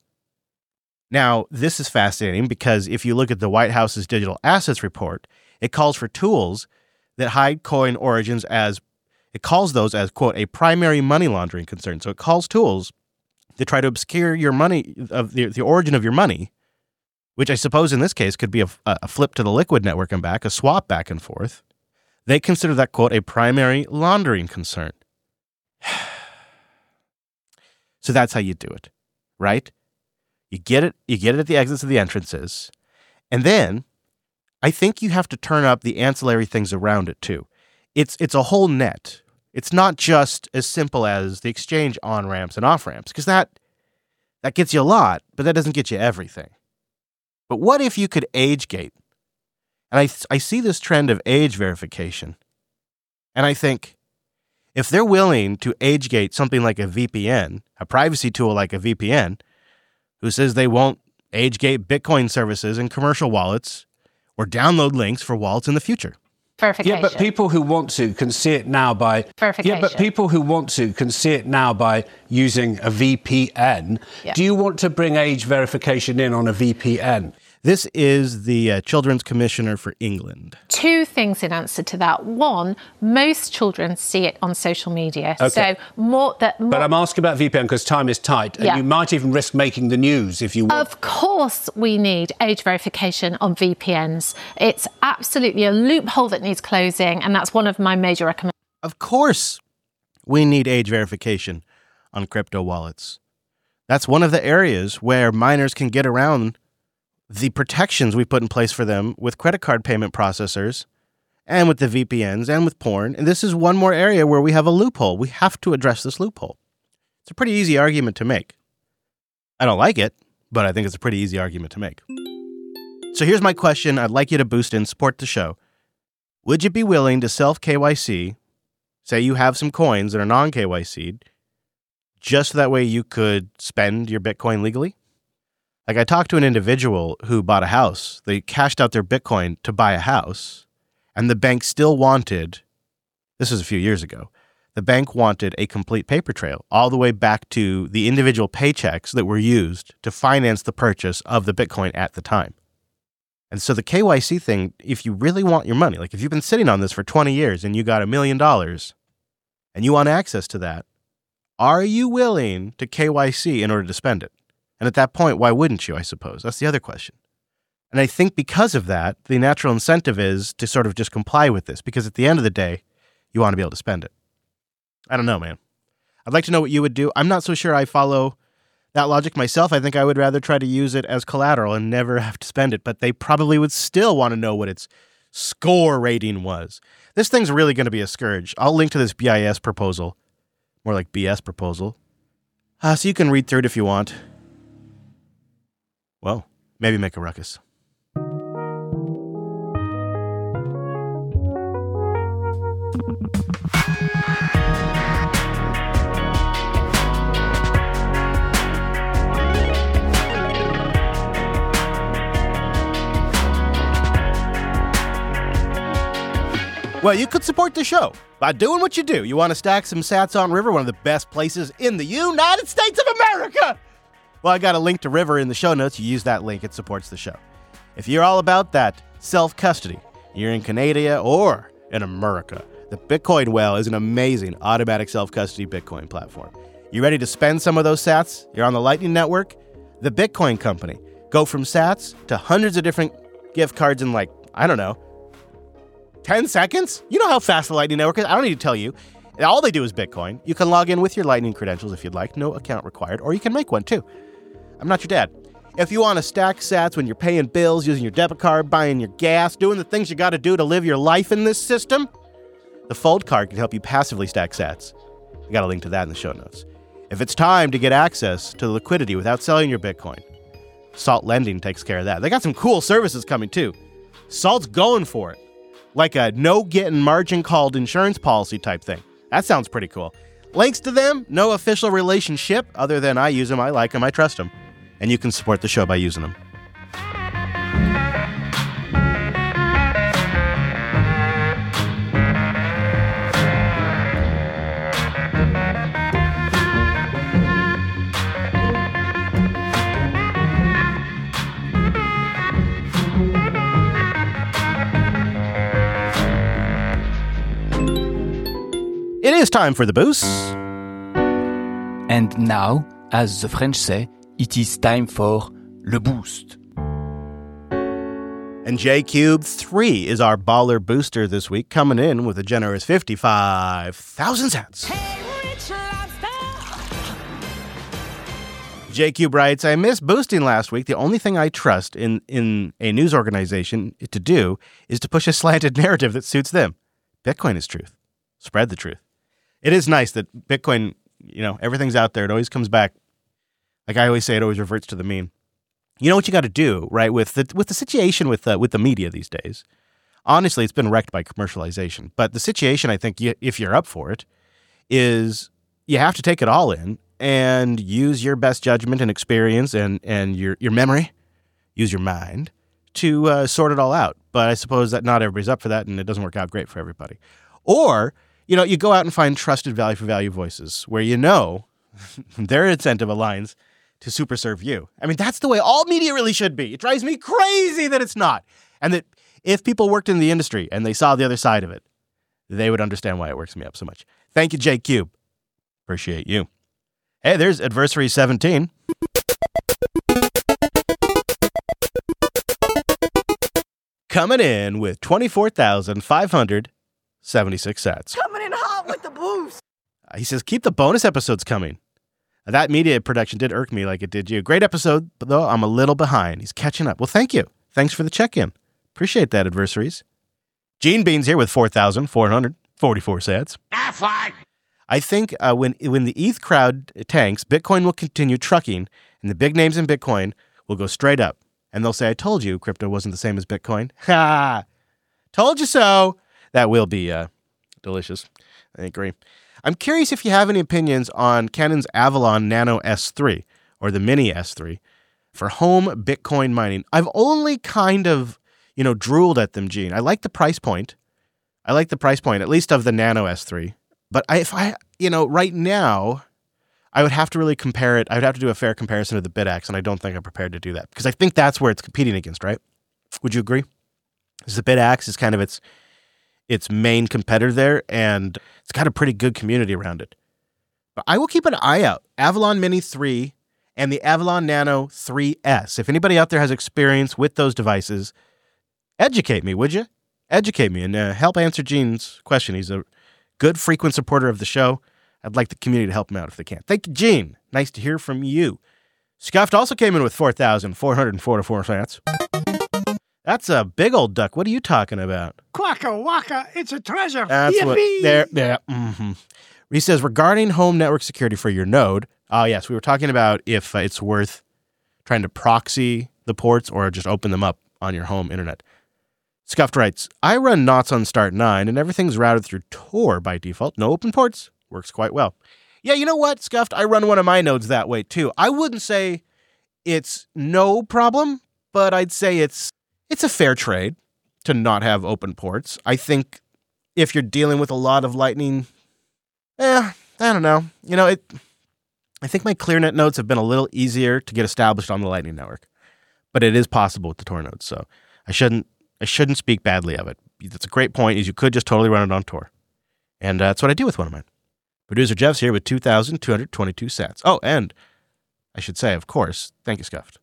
Now, this is fascinating because if you look at the White House's digital assets report, it calls for tools that hide coin origins as, it calls those as, quote, a primary money laundering concern. So it calls tools that try to obscure your money, of the, the origin of your money, which I suppose in this case could be a, a flip to the Liquid network and back, a swap back and forth. They consider that, quote, a primary laundering concern. So that's how you do it, right? You get it, you get it at the exits of the entrances. And then I think you have to turn up the ancillary things around it too. It's it's a whole net. It's not just as simple as the exchange on-ramps and off-ramps, because that that gets you a lot, but that doesn't get you everything. But what if you could age gate? And I, I see this trend of age verification. And I think if they're willing to age gate something like a V P N, a privacy tool like a V P N, who says they won't age gate Bitcoin services and commercial wallets or download links for wallets in the future.
Verification.
Yeah, but people who want to can see it now by...
Verification.
Yeah, but people who want to can see it now by using a V P N. Yeah. Do you want to bring age verification in on a V P N?
This is the uh, Children's Commissioner for England.
Two things in answer to that. One, most children see it on social media.
Okay.
So more that. More...
But I'm asking about V P N because time is tight, and yeah. you might even risk making the news if you want.
Of course, we need age verification on V P Ns. It's absolutely a loophole that needs closing, and that's one of my major recommendations.
Of course, we need age verification on crypto wallets. That's one of the areas where minors can get around the protections we put in place for them with credit card payment processors and with the V P Ns and with porn. And this is one more area where we have a loophole. We have to address this loophole. It's a pretty easy argument to make. I don't like it, but I think it's a pretty easy argument to make. So here's my question. I'd like you to boost and support the show. Would you be willing to self-K Y C, say you have some coins that are non-K Y C'd, just so that way you could spend your Bitcoin legally? Like, I talked to an individual who bought a house. They cashed out their Bitcoin to buy a house, and the bank still wanted, this was a few years ago, the bank wanted a complete paper trail all the way back to the individual paychecks that were used to finance the purchase of the Bitcoin at the time. And so the K Y C thing, if you really want your money, like if you've been sitting on this for twenty years and you got a million dollars and you want access to that, are you willing to K Y C in order to spend it? And at that point, why wouldn't you, I suppose? That's the other question. And I think because of that, the natural incentive is to sort of just comply with this, because at the end of the day, you want to be able to spend it. I don't know, man. I'd like to know what you would do. I'm not so sure I follow that logic myself. I think I would rather try to use it as collateral and never have to spend it, but they probably would still want to know what its score rating was. This thing's really going to be a scourge. I'll link to this B I S proposal, more like B S proposal, uh, so you can read through it if you want. Well, maybe make a ruckus. Well, you could support the show by doing what you do. You want to stack some sats on River, one of the best places in the United States of America. Well, I got a link to River in the show notes. You use that link, it supports the show. If you're all about that self-custody, you're in Canada or in America, the Bitcoin Well is an amazing automatic self-custody Bitcoin platform. You ready to spend some of those sats? You're on the Lightning Network? The Bitcoin Company. Go from sats to hundreds of different gift cards in like, I don't know, ten seconds? You know how fast the Lightning Network is. I don't need to tell you. All they do is Bitcoin. You can log in with your Lightning credentials if you'd like. No account required. Or you can make one too. I'm not your dad. If you want to stack sats when you're paying bills, using your debit card, buying your gas, doing the things you got to do to live your life in this system, the Fold card can help you passively stack sats. I got a link to that in the show notes. If it's time to get access to liquidity without selling your Bitcoin, Salt Lending takes care of that. They got some cool services coming too. Salt's going for it. Like a no-getting margin called insurance policy type thing. That sounds pretty cool. Links to them, no official relationship other than I use them, I like them, I trust them. And you can support the show by using them. It is time for the boost.
And now, as the French say, it is time for le boost.
And J Cube three is our baller booster this week, coming in with a generous fifty-five thousand sats. Hey, J Cube writes, I missed boosting last week. The only thing I trust in, in a news organization to do is to push a slanted narrative that suits them. Bitcoin is truth. Spread the truth. It is nice that Bitcoin, you know, everything's out there. It always comes back. Like I always say, it always reverts to the mean. You know what you got to do, right? With the with the situation with the, with the media these days. Honestly, it's been wrecked by commercialization. But the situation, I think, you, if you're up for it, is you have to take it all in and use your best judgment and experience and and your your memory, use your mind to uh, sort it all out. but I suppose that not everybody's up for that, and it doesn't work out great for everybody. Or, you know, you go out and find trusted value for value voices where you know their incentive aligns to super serve you. I mean, that's the way all media really should be. It drives me crazy that it's not. And that if people worked in the industry and they saw the other side of it, they would understand why it works me up so much. Thank you, Jake Cube. Appreciate you. Hey, there's Adversary seventeen. Coming in with twenty-four thousand five hundred seventy-six sats.
Coming in hot with the boost.
He says, keep the bonus episodes coming. That media production did irk me like it did you. Great episode, but though I'm a little behind. He's catching up. Well, thank you. Thanks for the check-in. Appreciate that, Adversaries. Gene Beans here with four thousand four hundred forty-four sats.
Ah, fine.
I think uh, when when the E T H crowd tanks, Bitcoin will continue trucking, and the big names in Bitcoin will go straight up. And they'll say, I told you crypto wasn't the same as Bitcoin. Ha! Told you so. That will be uh, delicious. I agree. I'm curious if you have any opinions on Canon's Avalon Nano S three or the Mini S three for home Bitcoin mining. I've only kind of, you know, drooled at them, Gene. I like the price point. I like the price point, at least of the Nano S three. But I, if I, you know, right now, I would have to really compare it. I would have to do a fair comparison of the BitX, and I don't think I'm prepared to do that because I think that's where it's competing against, right? Would you agree? Because the BitX is kind of its its main competitor there, and it's got a pretty good community around it. But I will keep an eye out. Avalon Mini three and the Avalon Nano three S. If anybody out there has experience with those devices, educate me, would you? Educate me and uh, help answer Gene's question. He's a good frequent supporter of the show. I'd like the community to help him out if they can. Thank you, Gene. Nice to hear from you. Scuffed also came in with four thousand four hundred forty-four sats. That's a big old duck. What are you talking about?
Quacka waka, it's a treasure.
That's
Yippee!
what there. There. Mm-hmm. He says regarding home network security for your node. Oh yes, we were talking about if uh, it's worth trying to proxy the ports or just open them up on your home internet. Scuffed writes, I run N O T S on Start nine and everything's routed through Tor by default. No open ports. Works quite well. Yeah, you know what, Scuffed? I run one of my nodes that way too. I wouldn't say it's no problem, but I'd say it's it's a fair trade to not have open ports. I think if you're dealing with a lot of Lightning, eh, I don't know. You know, it. I think my ClearNet nodes have been a little easier to get established on the Lightning Network, but it is possible with the Tor nodes. So I shouldn't I shouldn't speak badly of it. That's a great point. Is you could just totally run it on Tor, and uh, that's what I do with one of mine. Producer Jeff's here with two thousand two hundred twenty-two sats. Oh, and I should say, of course, thank you, Scuffed.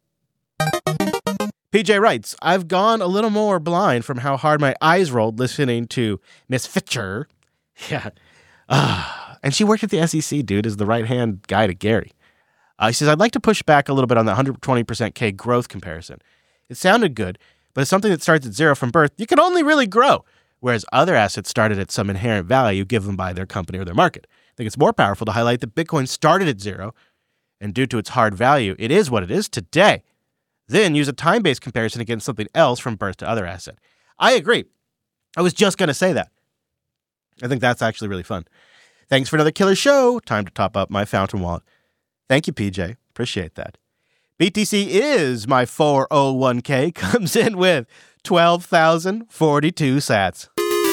P J writes, I've gone a little more blind from how hard my eyes rolled listening to Miss Fitcher. Yeah. Uh, and she worked at the S E C, dude, as the right-hand guy to Gary. Uh, he says, I'd like to push back a little bit on the one hundred twenty percent K growth comparison. It sounded good, but as something that starts at zero from birth, you can only really grow, whereas other assets started at some inherent value given by their company or their market. I think it's more powerful to highlight that Bitcoin started at zero, and due to its hard value, it is what it is today. Then use a time-based comparison against something else from birth to other asset. I agree. I was just going to say that. I think that's actually really fun. Thanks for another killer show. Time to top up my Fountain wallet. Thank you, P J. Appreciate that. B T C is my four oh one K. Comes in with twelve thousand forty-two sats.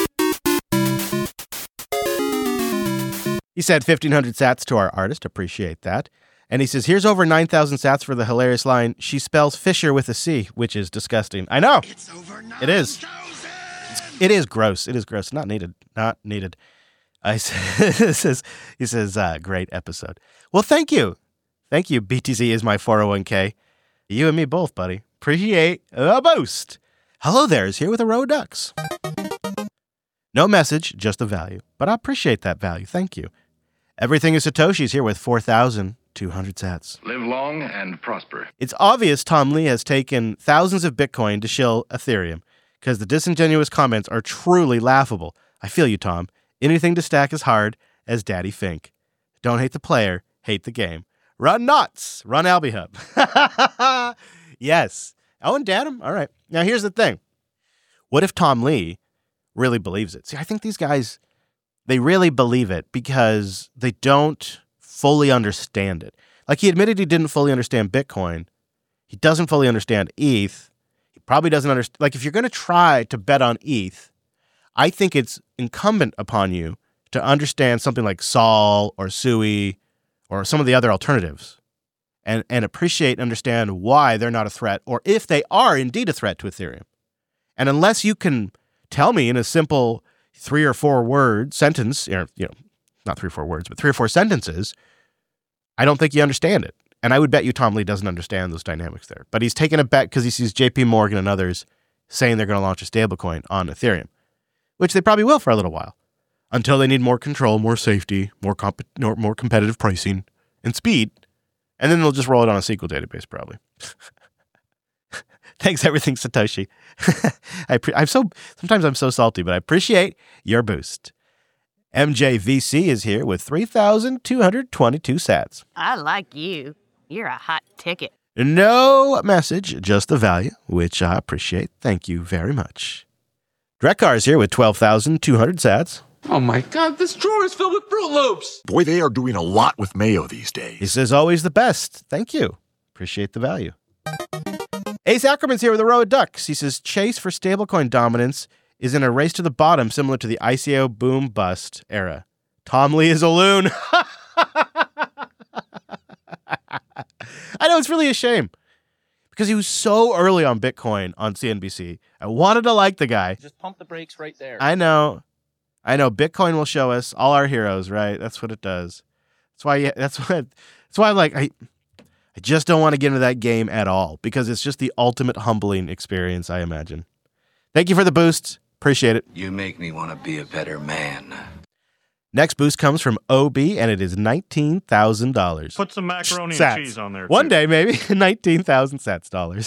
He said fifteen hundred sats to our artist. Appreciate that. And he says, here's over nine thousand sats for the hilarious line, she spells Fisher with a C, which is disgusting. I know. It's over nine thousand. It is. It is gross. It is gross. Not needed. Not needed. I says, he says, uh, great episode. Well, thank you. Thank you. B T C is my four oh one K. You and me both, buddy. Appreciate the boost. Hello there is here with a row of ducks. No message, just the value. But I appreciate that value. Thank you. Everything is Satoshi's here with four thousand two hundred sats.
Live long and prosper.
It's obvious Tom Lee has taken thousands of Bitcoin to shill Ethereum because the disingenuous comments are truly laughable. I feel you, Tom. Anything to stack as hard as Daddy Fink. Don't hate the player, hate the game. Run nuts. Run AlbiHub. Yes. Oh, and Datum? All right. Now, here's the thing. What if Tom Lee really believes it? See, I think these guys, they really believe it because they don't fully understand it. Like he admitted he didn't fully understand Bitcoin. He doesn't fully understand E T H. He probably doesn't understand. Like, if you're going to try to bet on E T H, I think it's incumbent upon you to understand something like Sol or Sui or some of the other alternatives and, and appreciate and understand why they're not a threat or if they are indeed a threat to Ethereum. And unless you can tell me in a simple three or four word sentence, you know, you know, not three or four words, but three or four sentences, I don't think you understand it. And I would bet you Tom Lee doesn't understand those dynamics there. But he's taking a bet because he sees J P Morgan and others saying they're going to launch a stablecoin on Ethereum, which they probably will for a little while until they need more control, more safety, more comp- more competitive pricing and speed. And then they'll just roll it on a S Q L database probably. Thanks, everything, Satoshi. I pre- I'm so sometimes I'm so salty, but I appreciate your boost. M J V C is here with three thousand two hundred twenty-two sats.
I like you. You're a hot ticket.
No message, just the value, which I appreciate. Thank you very much. Drekar is here with twelve thousand two hundred sats.
Oh my God, this drawer is filled with Fruit Loops.
Boy, they are doing a lot with mayo these days.
He says, always the best. Thank you. Appreciate the value. Ace Ackerman's here with a row of ducks. He says, chase for stablecoin dominance is in a race to the bottom similar to the I C O boom bust era. Tom Lee is a loon. I know, it's really a shame because he was so early on Bitcoin on C N B C. I wanted to like the guy.
Just pump the brakes right there.
I know. I know. Bitcoin will show us all our heroes, right? That's what it does. That's why, that's what, that's why I'm like, I, I just don't want to get into that game at all because it's just the ultimate humbling experience, I imagine. Thank you for the boost. Appreciate it.
You make me want to be a better man.
Next boost comes from O B, and it is nineteen thousand dollars.
Put some macaroni
Sats.
and cheese on there,
One
too.
day, maybe. nineteen thousand sats dollars.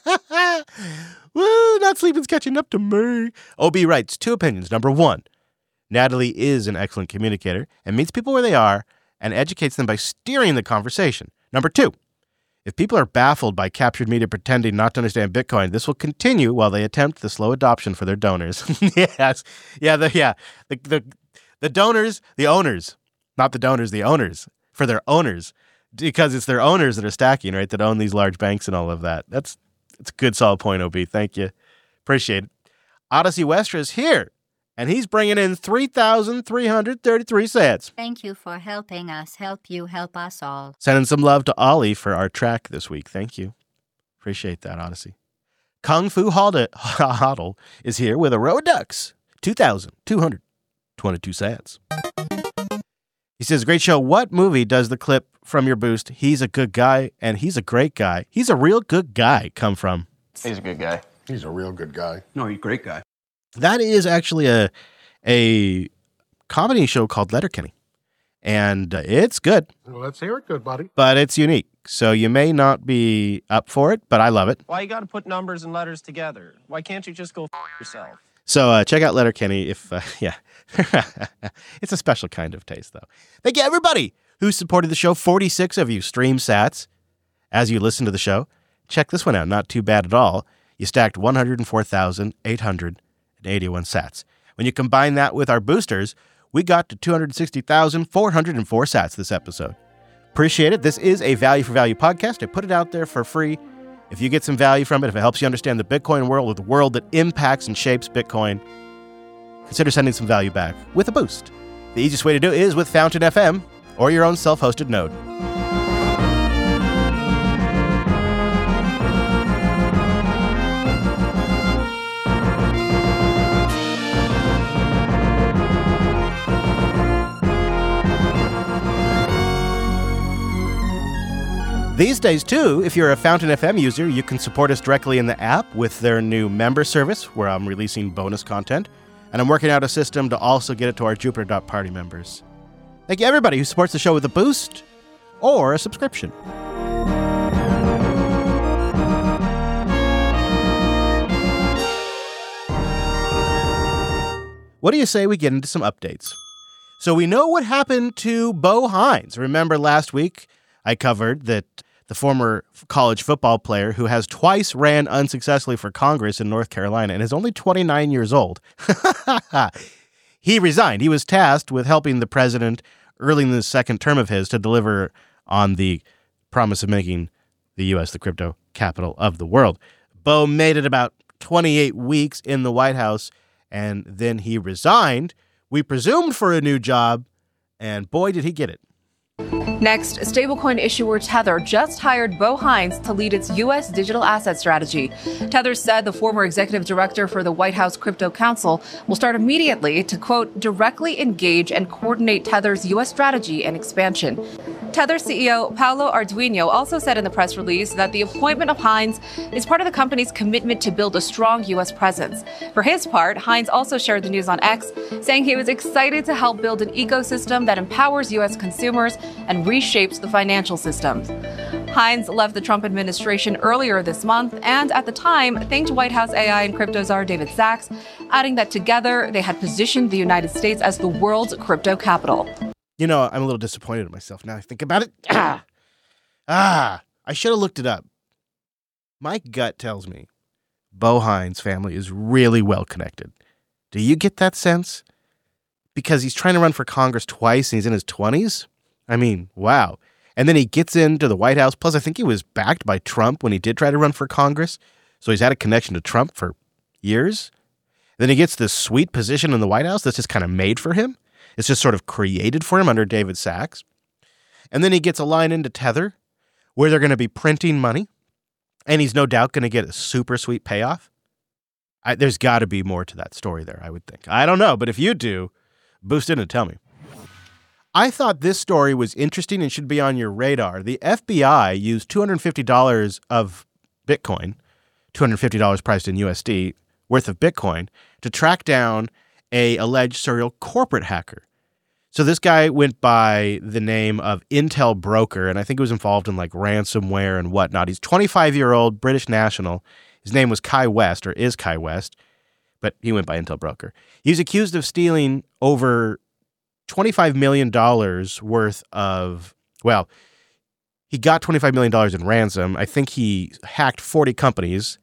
Woo, not sleeping's catching up to me. O B writes, two opinions. Number one, Natalie is an excellent communicator and meets people where they are and educates them by steering the conversation. Number two, if people are baffled by captured media pretending not to understand Bitcoin, this will continue while they attempt the slow adoption for their donors. Yes. Yeah, the, yeah. The, the, the donors, the owners, not the donors, the owners, for their owners, because it's their owners that are stacking, right, that own these large banks and all of that. That's, that's a good solid point, O B. Thank you. Appreciate it. Odyssey Westra is here, and he's bringing in three thousand three hundred thirty-three sats.
Thank you for helping us help you help us all.
Sending some love to Ollie for our track this week. Thank you. Appreciate that, Odyssey. Kung Fu Hoddle is here with a row of ducks. two thousand two hundred twenty-two sats. He says, great show. What movie does the clip from your boost, he's a good guy and he's a great guy, he's a real good guy, come from?
He's a good guy.
He's a real good guy.
No, he's a great guy.
That is actually a a comedy show called Letterkenny, and uh, it's good.
Well, let's hear it, good buddy.
But it's unique, so you may not be up for it, but I love it.
Why you got to put numbers and letters together? Why can't you just go f- yourself?
So uh, check out Letterkenny if, uh, yeah. It's a special kind of taste, though. Thank you, everybody who supported the show. forty-six of you stream sats as you listen to the show. Check this one out. Not too bad at all. You stacked one hundred four thousand eight hundred eighty-one sats. When you combine that with our boosters, we got to two hundred sixty thousand four hundred four sats this episode. Appreciate it. This is a value for value podcast. I put it out there for free. If you get some value from it, if it helps you understand the Bitcoin world or the world that impacts and shapes Bitcoin, consider sending some value back with a boost. The easiest way to do it is with Fountain F M or your own self-hosted node. These days, too, if you're a Fountain F M user, you can support us directly in the app with their new member service, where I'm releasing bonus content, and I'm working out a system to also get it to our Jupiter dot party members. Thank you, everybody who supports the show with a boost or a subscription. What do you say we get into some updates? So we know what happened to Bo Hines. Remember last week I covered that the former college football player who has twice ran unsuccessfully for Congress in North Carolina and is only twenty-nine years old. He resigned. He was tasked with helping the president early in the second term of his to deliver on the promise of making the U S the crypto capital of the world. Beau made it about twenty-eight weeks in the White House, and then he resigned. We presumed for a new job, and boy, did he get it.
Next, stablecoin issuer Tether just hired Beau Hines to lead its U S digital asset strategy. Tether said the former executive director for the White House Crypto Council will start immediately to, quote, directly engage and coordinate Tether's U S strategy and expansion. Tether C E O Paolo Ardoino also said in the press release that the appointment of Hines is part of the company's commitment to build a strong U S presence. For his part, Hines also shared the news on X, saying he was excited to help build an ecosystem that empowers U S consumers and reshapes the financial system. Hines left the Trump administration earlier this month and at the time thanked White House A I and crypto czar David Sachs, adding that together they had positioned the United States as the world's crypto capital.
You know, I'm a little disappointed in myself now I think about it. Ah, ah I should have looked it up. My gut tells me Beau Hines' family is really well connected. Do you get that sense? Because he's trying to run for Congress twice and he's in his twenties? I mean, wow. And then he gets into the White House. Plus, I think he was backed by Trump when he did try to run for Congress. So he's had a connection to Trump for years. Then he gets this sweet position in the White House that's just kind of made for him. It's just sort of created for him under David Sachs. And then he gets a line into Tether where they're going to be printing money. And he's no doubt going to get a super sweet payoff. I, there's got to be more to that story there, I would think. I don't know, but if you do, boost in and tell me. I thought this story was interesting and should be on your radar. The F B I used two hundred fifty dollars of Bitcoin, two hundred fifty dollars priced in U S D, worth of Bitcoin, to track down a alleged serial corporate hacker. So this guy went by the name of Intel Broker, and I think he was involved in like ransomware and whatnot. He's a twenty-five-year-old British national. His name was Kai West, or is Kai West, but he went by Intel Broker. He was accused of stealing over twenty-five million dollars worth of, well, he got twenty-five million dollars in ransom. I think he hacked forty companies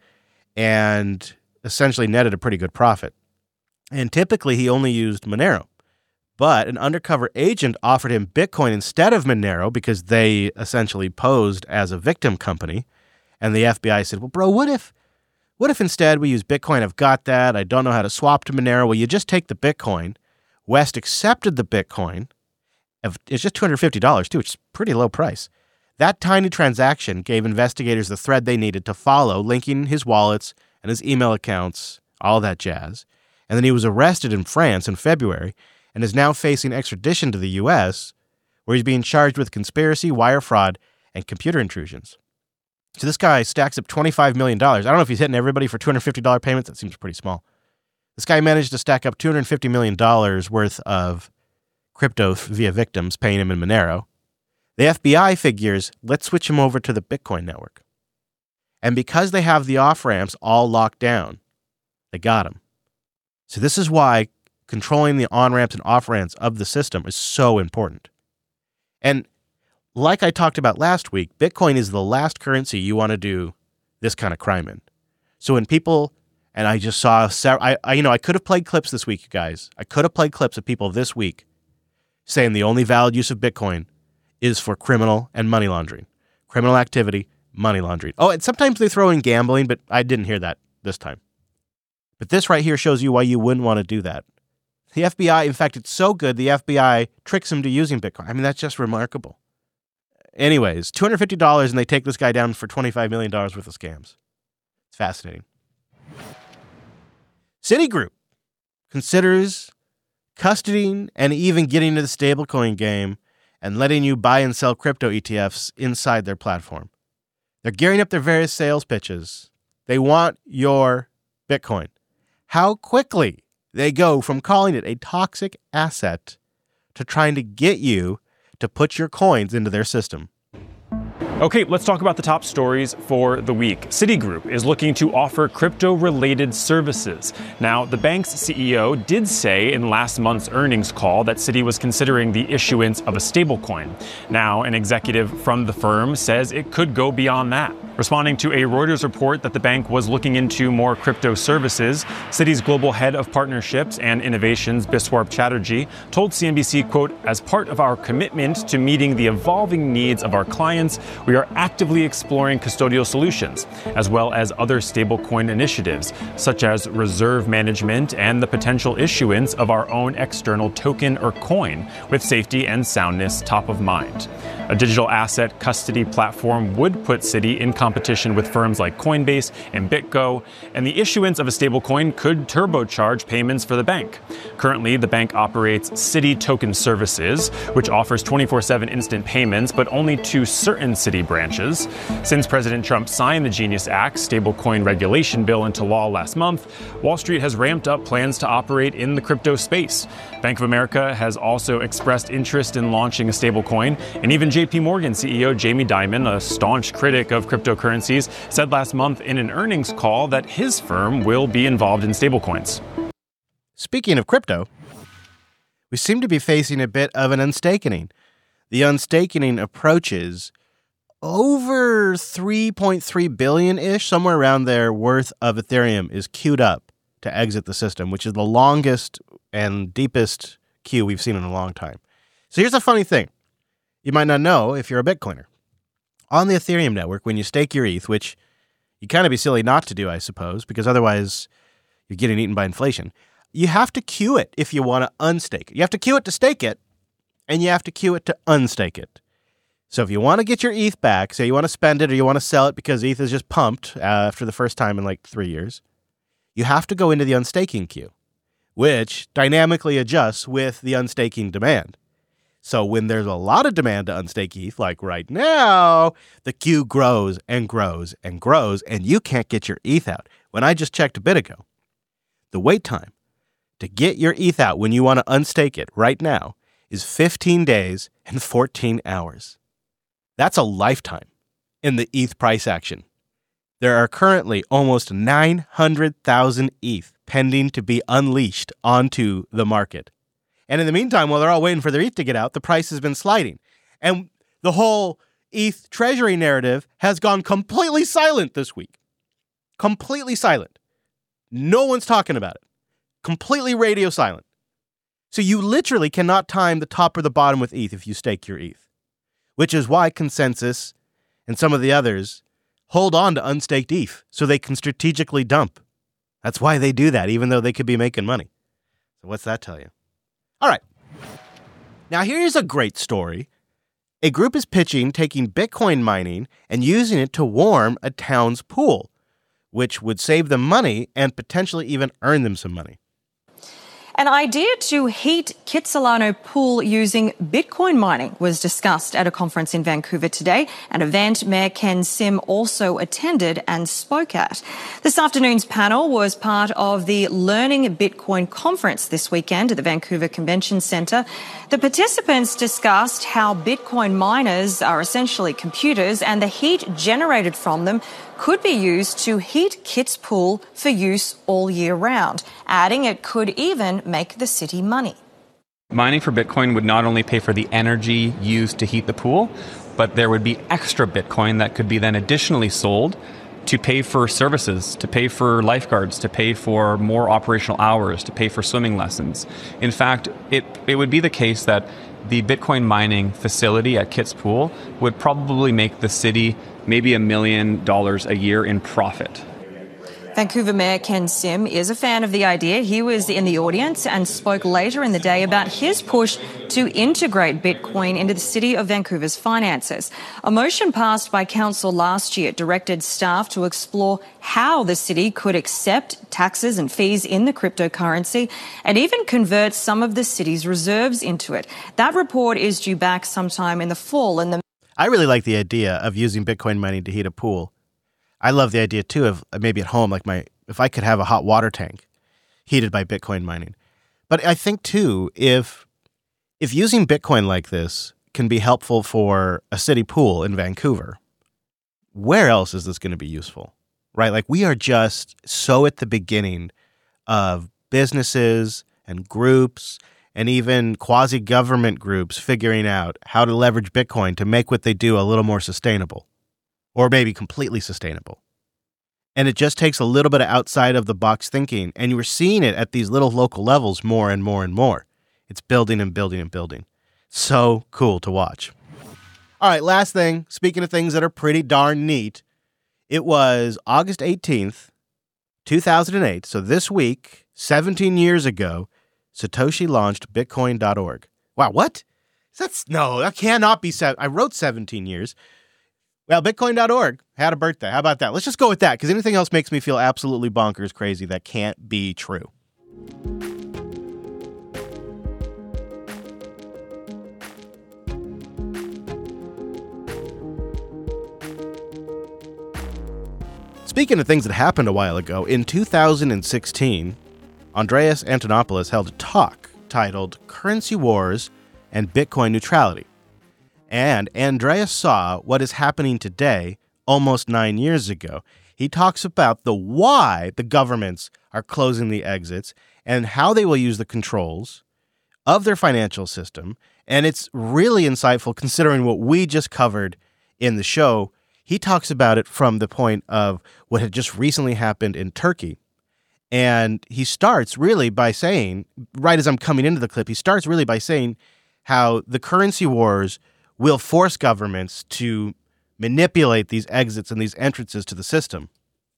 and essentially netted a pretty good profit. And typically he only used Monero. But an undercover agent offered him Bitcoin instead of Monero because they essentially posed as a victim company. And the F B I said, well, bro, what if what if instead we use Bitcoin? I've got that. I don't know how to swap to Monero. Well, you just take the Bitcoin. West accepted the Bitcoin. It's just two hundred fifty dollars, too, which is a pretty low price. That tiny transaction gave investigators the thread they needed to follow, linking his wallets and his email accounts, all that jazz. And then he was arrested in France in February and is now facing extradition to the U S, where he's being charged with conspiracy, wire fraud, and computer intrusions. So this guy stacks up twenty-five million dollars. I don't know if he's hitting everybody for two hundred fifty dollars payments. That seems pretty small. This guy managed to stack up two hundred fifty million dollars worth of crypto via victims paying him in Monero. The F B I figures, let's switch him over to the Bitcoin network. And because they have the off-ramps all locked down, they got him. So this is why controlling the on-ramps and off-ramps of the system is so important. And like I talked about last week, Bitcoin is the last currency you want to do this kind of crime in. So when people, and I just saw, I, I you know, I could have played clips this week, you guys. I could have played clips of people this week saying the only valid use of Bitcoin is for criminal and money laundering. Criminal activity, money laundering. Oh, and sometimes they throw in gambling, but I didn't hear that this time. But this right here shows you why you wouldn't want to do that. The F B I, in fact, it's so good, the F B I tricks him to using Bitcoin. I mean, that's just remarkable. Anyways, two hundred fifty dollars and they take this guy down for twenty-five million dollars worth of scams. It's fascinating. Citigroup considers custodying and even getting into the stablecoin game and letting you buy and sell crypto E T Fs inside their platform. They're gearing up their various sales pitches. They want your Bitcoin. How quickly they go from calling it a toxic asset to trying to get you to put your coins into their system.
Okay, let's talk about the top stories for the week. Citigroup is looking to offer crypto-related services. Now, the bank's C E O did say in last month's earnings call that Citi was considering the issuance of a stablecoin. Now, an executive from the firm says it could go beyond that. Responding to a Reuters report that the bank was looking into more crypto services, Citi's global head of partnerships and innovations, Biswar Chatterjee, told C N B C, quote, as part of our commitment to meeting the evolving needs of our clients, we are actively exploring custodial solutions, as well as other stablecoin initiatives, such as reserve management and the potential issuance of our own external token or coin, with safety and soundness top of mind. A digital asset custody platform would put Citi in competition with firms like Coinbase and BitGo, and the issuance of a stablecoin could turbocharge payments for the bank. Currently, the bank operates Citi Token Services, which offers twenty-four seven instant payments, but only to certain Citi branches. Since President Trump signed the GENIUS Act stablecoin regulation bill into law last month, Wall Street has ramped up plans to operate in the crypto space. Bank of America has also expressed interest in launching a stablecoin, and even J P Morgan C E O Jamie Dimon, a staunch critic of cryptocurrencies, said last month in an earnings call that his firm will be involved in stablecoins.
Speaking of crypto, we seem to be facing a bit of an unstakening. The unstakening approaches over three point three billion-ish, somewhere around there, worth of Ethereum is queued up to exit the system, which is the longest and deepest queue we've seen in a long time. So here's a funny thing. You might not know if you're a Bitcoiner. On the Ethereum network, when you stake your E T H, which you'd kind of be silly not to do, I suppose, because otherwise you're getting eaten by inflation, you have to queue it if you want to unstake it. You have to queue it to stake it, and you have to queue it to unstake it. So if you want to get your E T H back, say you want to spend it or you want to sell it because E T H is just pumped uh, after the first time in like three years, you have to go into the unstaking queue, which dynamically adjusts with the unstaking demand. So when there's a lot of demand to unstake E T H, like right now, the queue grows and grows and grows, and you can't get your E T H out. When I just checked a bit ago, the wait time to get your E T H out when you want to unstake it right now is fifteen days and fourteen hours. That's a lifetime in the E T H price action. There are currently almost nine hundred thousand E T H pending to be unleashed onto the market. And in the meantime, while they're all waiting for their E T H to get out, the price has been sliding. And the whole E T H treasury narrative has gone completely silent this week. Completely silent. No one's talking about it. Completely radio silent. So you literally cannot time the top or the bottom with E T H if you stake your E T H, which is why Consensus and some of the others hold on to unstaked E T H so they can strategically dump. That's why they do that, even though they could be making money. So what's that tell you? All right. Now here's a great story. A group is pitching taking Bitcoin mining and using it to warm a town's pool, which would save them money and potentially even earn them some money.
An idea to heat Kitsilano Pool using Bitcoin mining was discussed at a conference in Vancouver today, an event Mayor Ken Sim also attended and spoke at. This afternoon's panel was part of the Learning Bitcoin conference this weekend at the Vancouver Convention Centre. The participants discussed how Bitcoin miners are essentially computers and the heat generated from them could be used to heat Kit's Pool for use all year round, adding it could even make the city money.
Mining for Bitcoin would not only pay for the energy used to heat the pool, but there would be extra Bitcoin that could be then additionally sold to pay for services, to pay for lifeguards, to pay for more operational hours, to pay for swimming lessons. In fact, it, it would be the case that the Bitcoin mining facility at Kit's Pool would probably make the city maybe a million dollars a year in profit.
Vancouver Mayor Ken Sim is a fan of the idea. He was in the audience and spoke later in the day about his push to integrate Bitcoin into the City of Vancouver's finances. A motion passed by council last year directed staff to explore how the city could accept taxes and fees in the cryptocurrency and even convert some of the city's reserves into it. That report is due back sometime in the fall. And the
I really like the idea of using Bitcoin money to heat a pool. I love the idea, too, of maybe at home, like my if I could have a hot water tank heated by Bitcoin mining. But I think, too, if if using Bitcoin like this can be helpful for a city pool in Vancouver, where else is this going to be useful, right? Like, we are just so at the beginning of businesses and groups and even quasi-government groups figuring out how to leverage Bitcoin to make what they do a little more sustainable, or maybe completely sustainable. And it just takes a little bit of outside of the box thinking, and you're seeing it at these little local levels more and more and more. It's building and building and building. So cool to watch. All right, last thing. Speaking of things that are pretty darn neat, it was August eighteenth, two thousand eight. So this week, seventeen years ago, Satoshi launched Bitcoin dot org. Wow, what? That's no, that cannot be. Se- I wrote seventeen years. Well, Bitcoin dot org had a birthday. How about that? Let's just go with that, because anything else makes me feel absolutely bonkers crazy. That can't be true. Speaking of things that happened a while ago, in two thousand sixteen, Andreas Antonopoulos held a talk titled Currency Wars and Bitcoin Neutrality. And Andreas saw what is happening today almost nine years ago. He talks about the why the governments are closing the exits and how they will use the controls of their financial system. And it's really insightful considering what we just covered in the show. He talks about it from the point of what had just recently happened in Turkey. And he starts really by saying, right as I'm coming into the clip, he starts really by saying how the currency wars will force governments to manipulate these exits and these entrances to the system.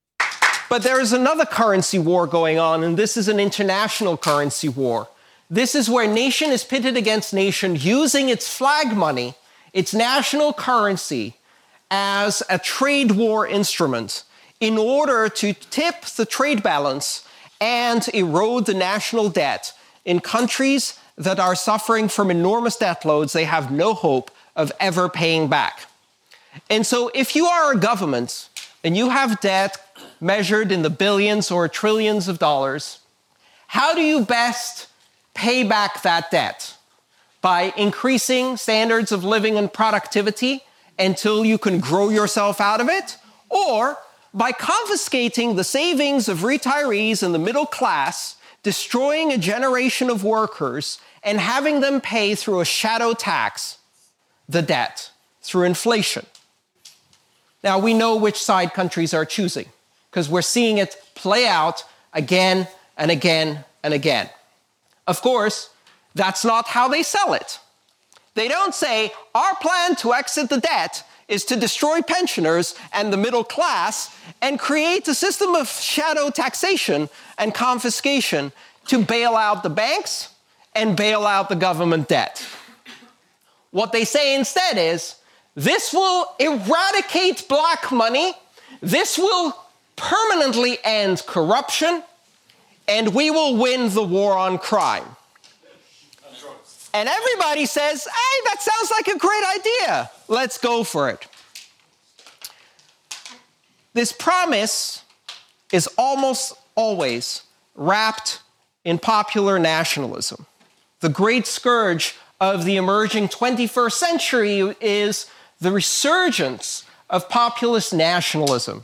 But there is another currency war going on, and this is an international currency war. This is where nation is pitted against nation using its flag money, its national currency, as a trade war instrument in order to tip the trade balance and erode the national debt in countries that are suffering from enormous debt loads they have no hope of ever paying back. And so if you are a government and you have debt measured in the billions or trillions of dollars, how do you best pay back that debt? By increasing standards of living and productivity until you can grow yourself out of it? Or by confiscating the savings of retirees and the middle class, destroying a generation of workers, and having them pay through a shadow tax the debt through inflation? Now, we know which side countries are choosing because we're seeing it play out again and again and again. Of course, that's not how they sell it. They don't say, our plan to exit the debt is to destroy pensioners and the middle class and create a system of shadow taxation and confiscation to bail out the banks and bail out the government debt. What they say instead is, this will eradicate black money, this will permanently end corruption, and we will win the war on crime. And everybody says, hey, that sounds like a great idea. Let's go for it. This promise is almost always wrapped in popular nationalism. The great scourge of the emerging twenty-first century is the resurgence of populist nationalism.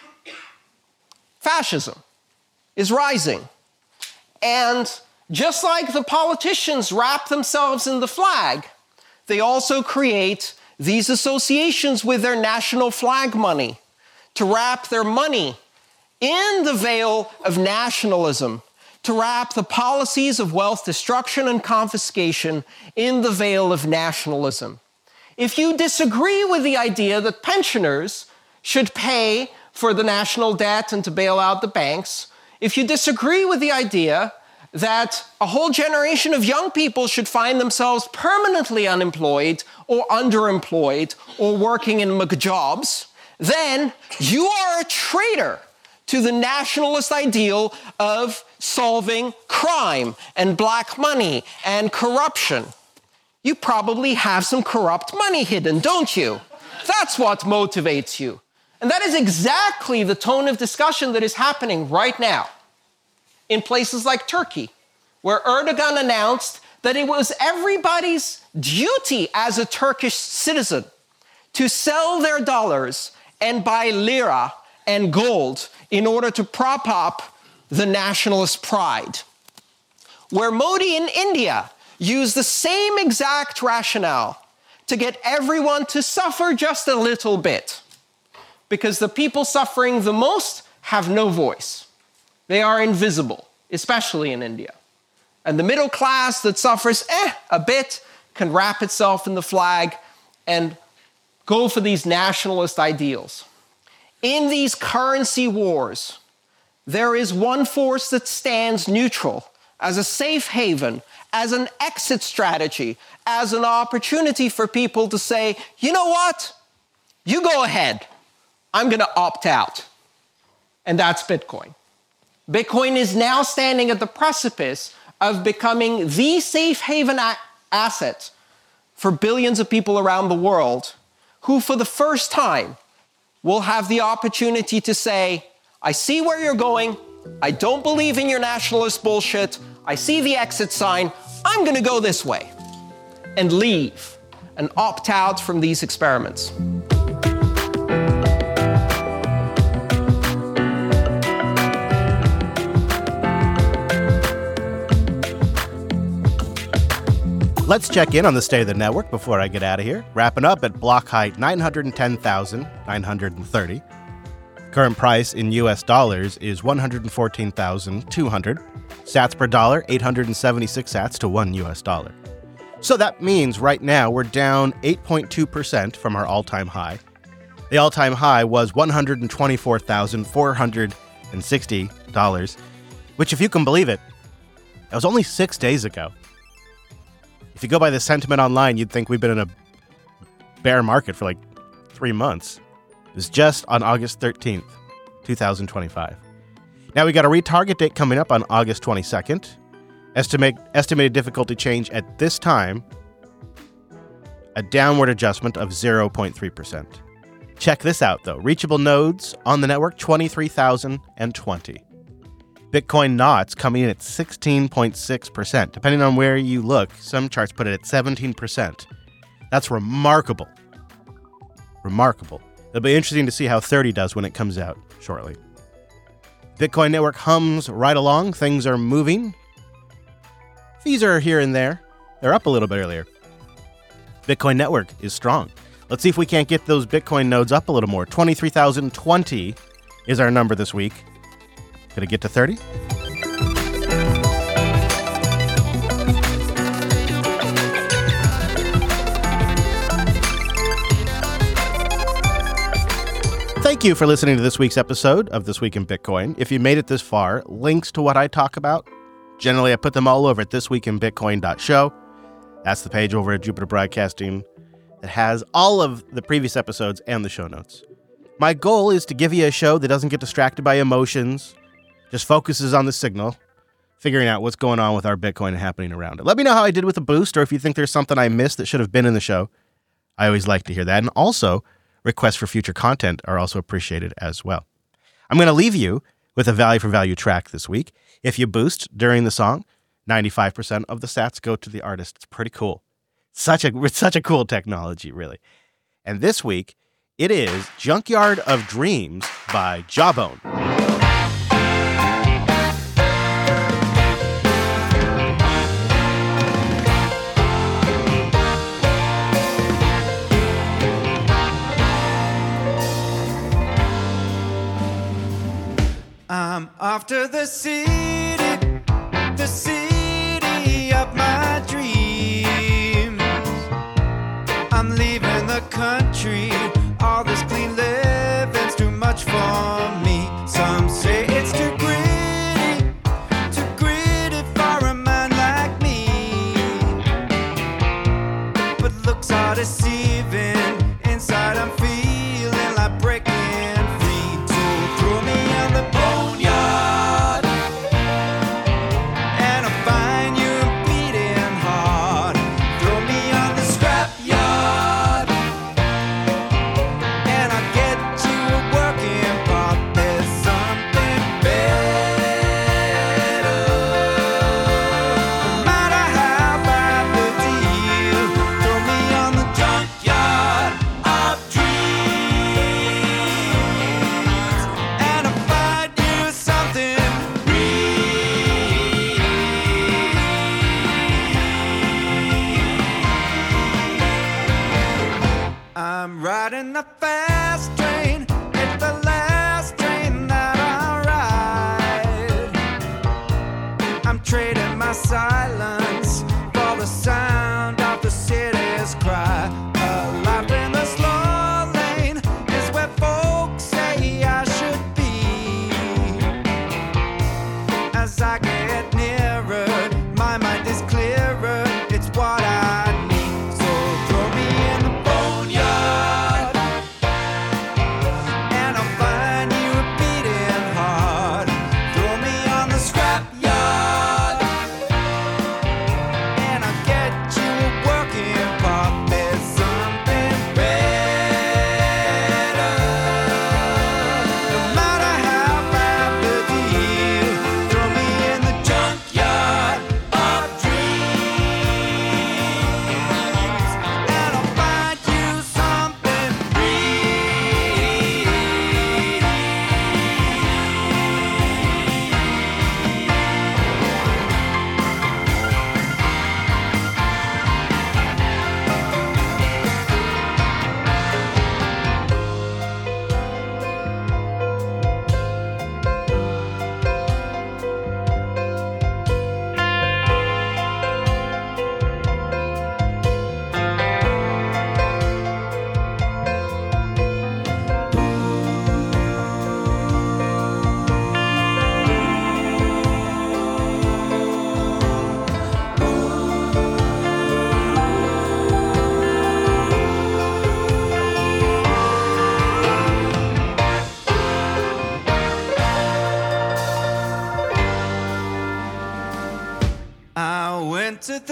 Fascism is rising. And just like the politicians wrap themselves in the flag, they also create these associations with their national flag money to wrap their money in the veil of nationalism, to wrap the policies of wealth destruction and confiscation in the veil of nationalism. If you disagree with the idea that pensioners should pay for the national debt and to bail out the banks, if you disagree with the idea that a whole generation of young people should find themselves permanently unemployed or underemployed or working in McJobs, then you are a traitor to the nationalist ideal of solving crime and black money and corruption. You probably have some corrupt money hidden, don't you? That's what motivates you. And that is exactly the tone of discussion that is happening right now in places like Turkey, where Erdogan announced that it was everybody's duty as a Turkish citizen to sell their dollars and buy lira and gold in order to prop up the nationalist pride. Where Modi in India used the same exact rationale to get everyone to suffer just a little bit, because the people suffering the most have no voice. They are invisible, especially in India. And the middle class that suffers eh, a bit can wrap itself in the flag and go for these nationalist ideals. In these currency wars, there is one force that stands neutral as a safe haven, as an exit strategy, as an opportunity for people to say, you know what? You go ahead. I'm going to opt out. And that's Bitcoin. Bitcoin is now standing at the precipice of becoming the safe haven a- asset for billions of people around the world who, for the first time, will have the opportunity to say, I see where you're going. I don't believe in your nationalist bullshit. I see the exit sign. I'm going to go this way and leave and opt out from these experiments.
Let's check in on the state of the network before I get out of here. Wrapping up at block height nine hundred ten thousand nine hundred thirty. Current price in U S dollars is one hundred fourteen thousand two hundred. Sats per dollar, eight hundred seventy-six sats to one U S dollar. So that means right now we're down eight point two percent from our all-time high. The all-time high was one hundred twenty-four thousand four hundred sixty dollars, which, if you can believe it, that was only six days ago. If you go by the sentiment online, you'd think we've been in a bear market for like three months. It was just on August thirteenth, twenty twenty-five. Now we got a retarget date coming up on August twenty-second. Estimate, estimated difficulty change at this time, a downward adjustment of zero point three percent. Check this out, though. Reachable nodes on the network, twenty-three thousand twenty. Bitcoin knots coming in at sixteen point six percent. Depending on where you look, some charts put it at seventeen percent. That's remarkable. Remarkable. It'll be interesting to see how thirty does when it comes out shortly. Bitcoin network hums right along. Things are moving. Fees are here and there. They're up a little bit earlier. Bitcoin network is strong. Let's see if we can't get those Bitcoin nodes up a little more. twenty-three thousand twenty is our number this week. Gonna get to thirty? Thank you for listening to this week's episode of This Week in Bitcoin. If you made it this far, links to what I talk about, generally I put them all over at this week in bitcoin dot show. That's the page over at Jupiter Broadcasting that has all of the previous episodes and the show notes. My goal is to give you a show that doesn't get distracted by emotions, just focuses on the signal, figuring out what's going on with our Bitcoin and happening around it. Let me know how I did with the boost, or if you think there's something I missed that should have been in the show. I always like to hear that. And also, requests for future content are also appreciated as well. I'm going to leave you with a value for value track this week. If you boost during the song, ninety-five percent of the sats go to the artist. It's pretty cool. Such a, it's such a cool technology, really. And this week, it is Junkyard of Dreams by Jawbone.
I'm off to the city, the city of my dreams. I'm leaving the country, all this clean living's too much for me. Some say it's too gritty, too gritty for a man like me. But looks are deceiving, inside I'm feeling like breaking free. So throw me on the boneyard, and I'll find you beating hard. Throw me on the scrap yard, and I'll get you a working part. There's something better. No matter how bad the deal, throw me on the junkyard of dreams, and I'll find you something real. I'm riding the fast train, it's the last train that I ride. I'm trading my silence for the sound of the city's cry. A life in the slow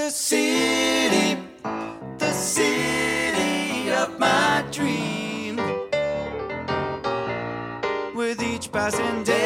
the city, the city of my dreams. With each passing day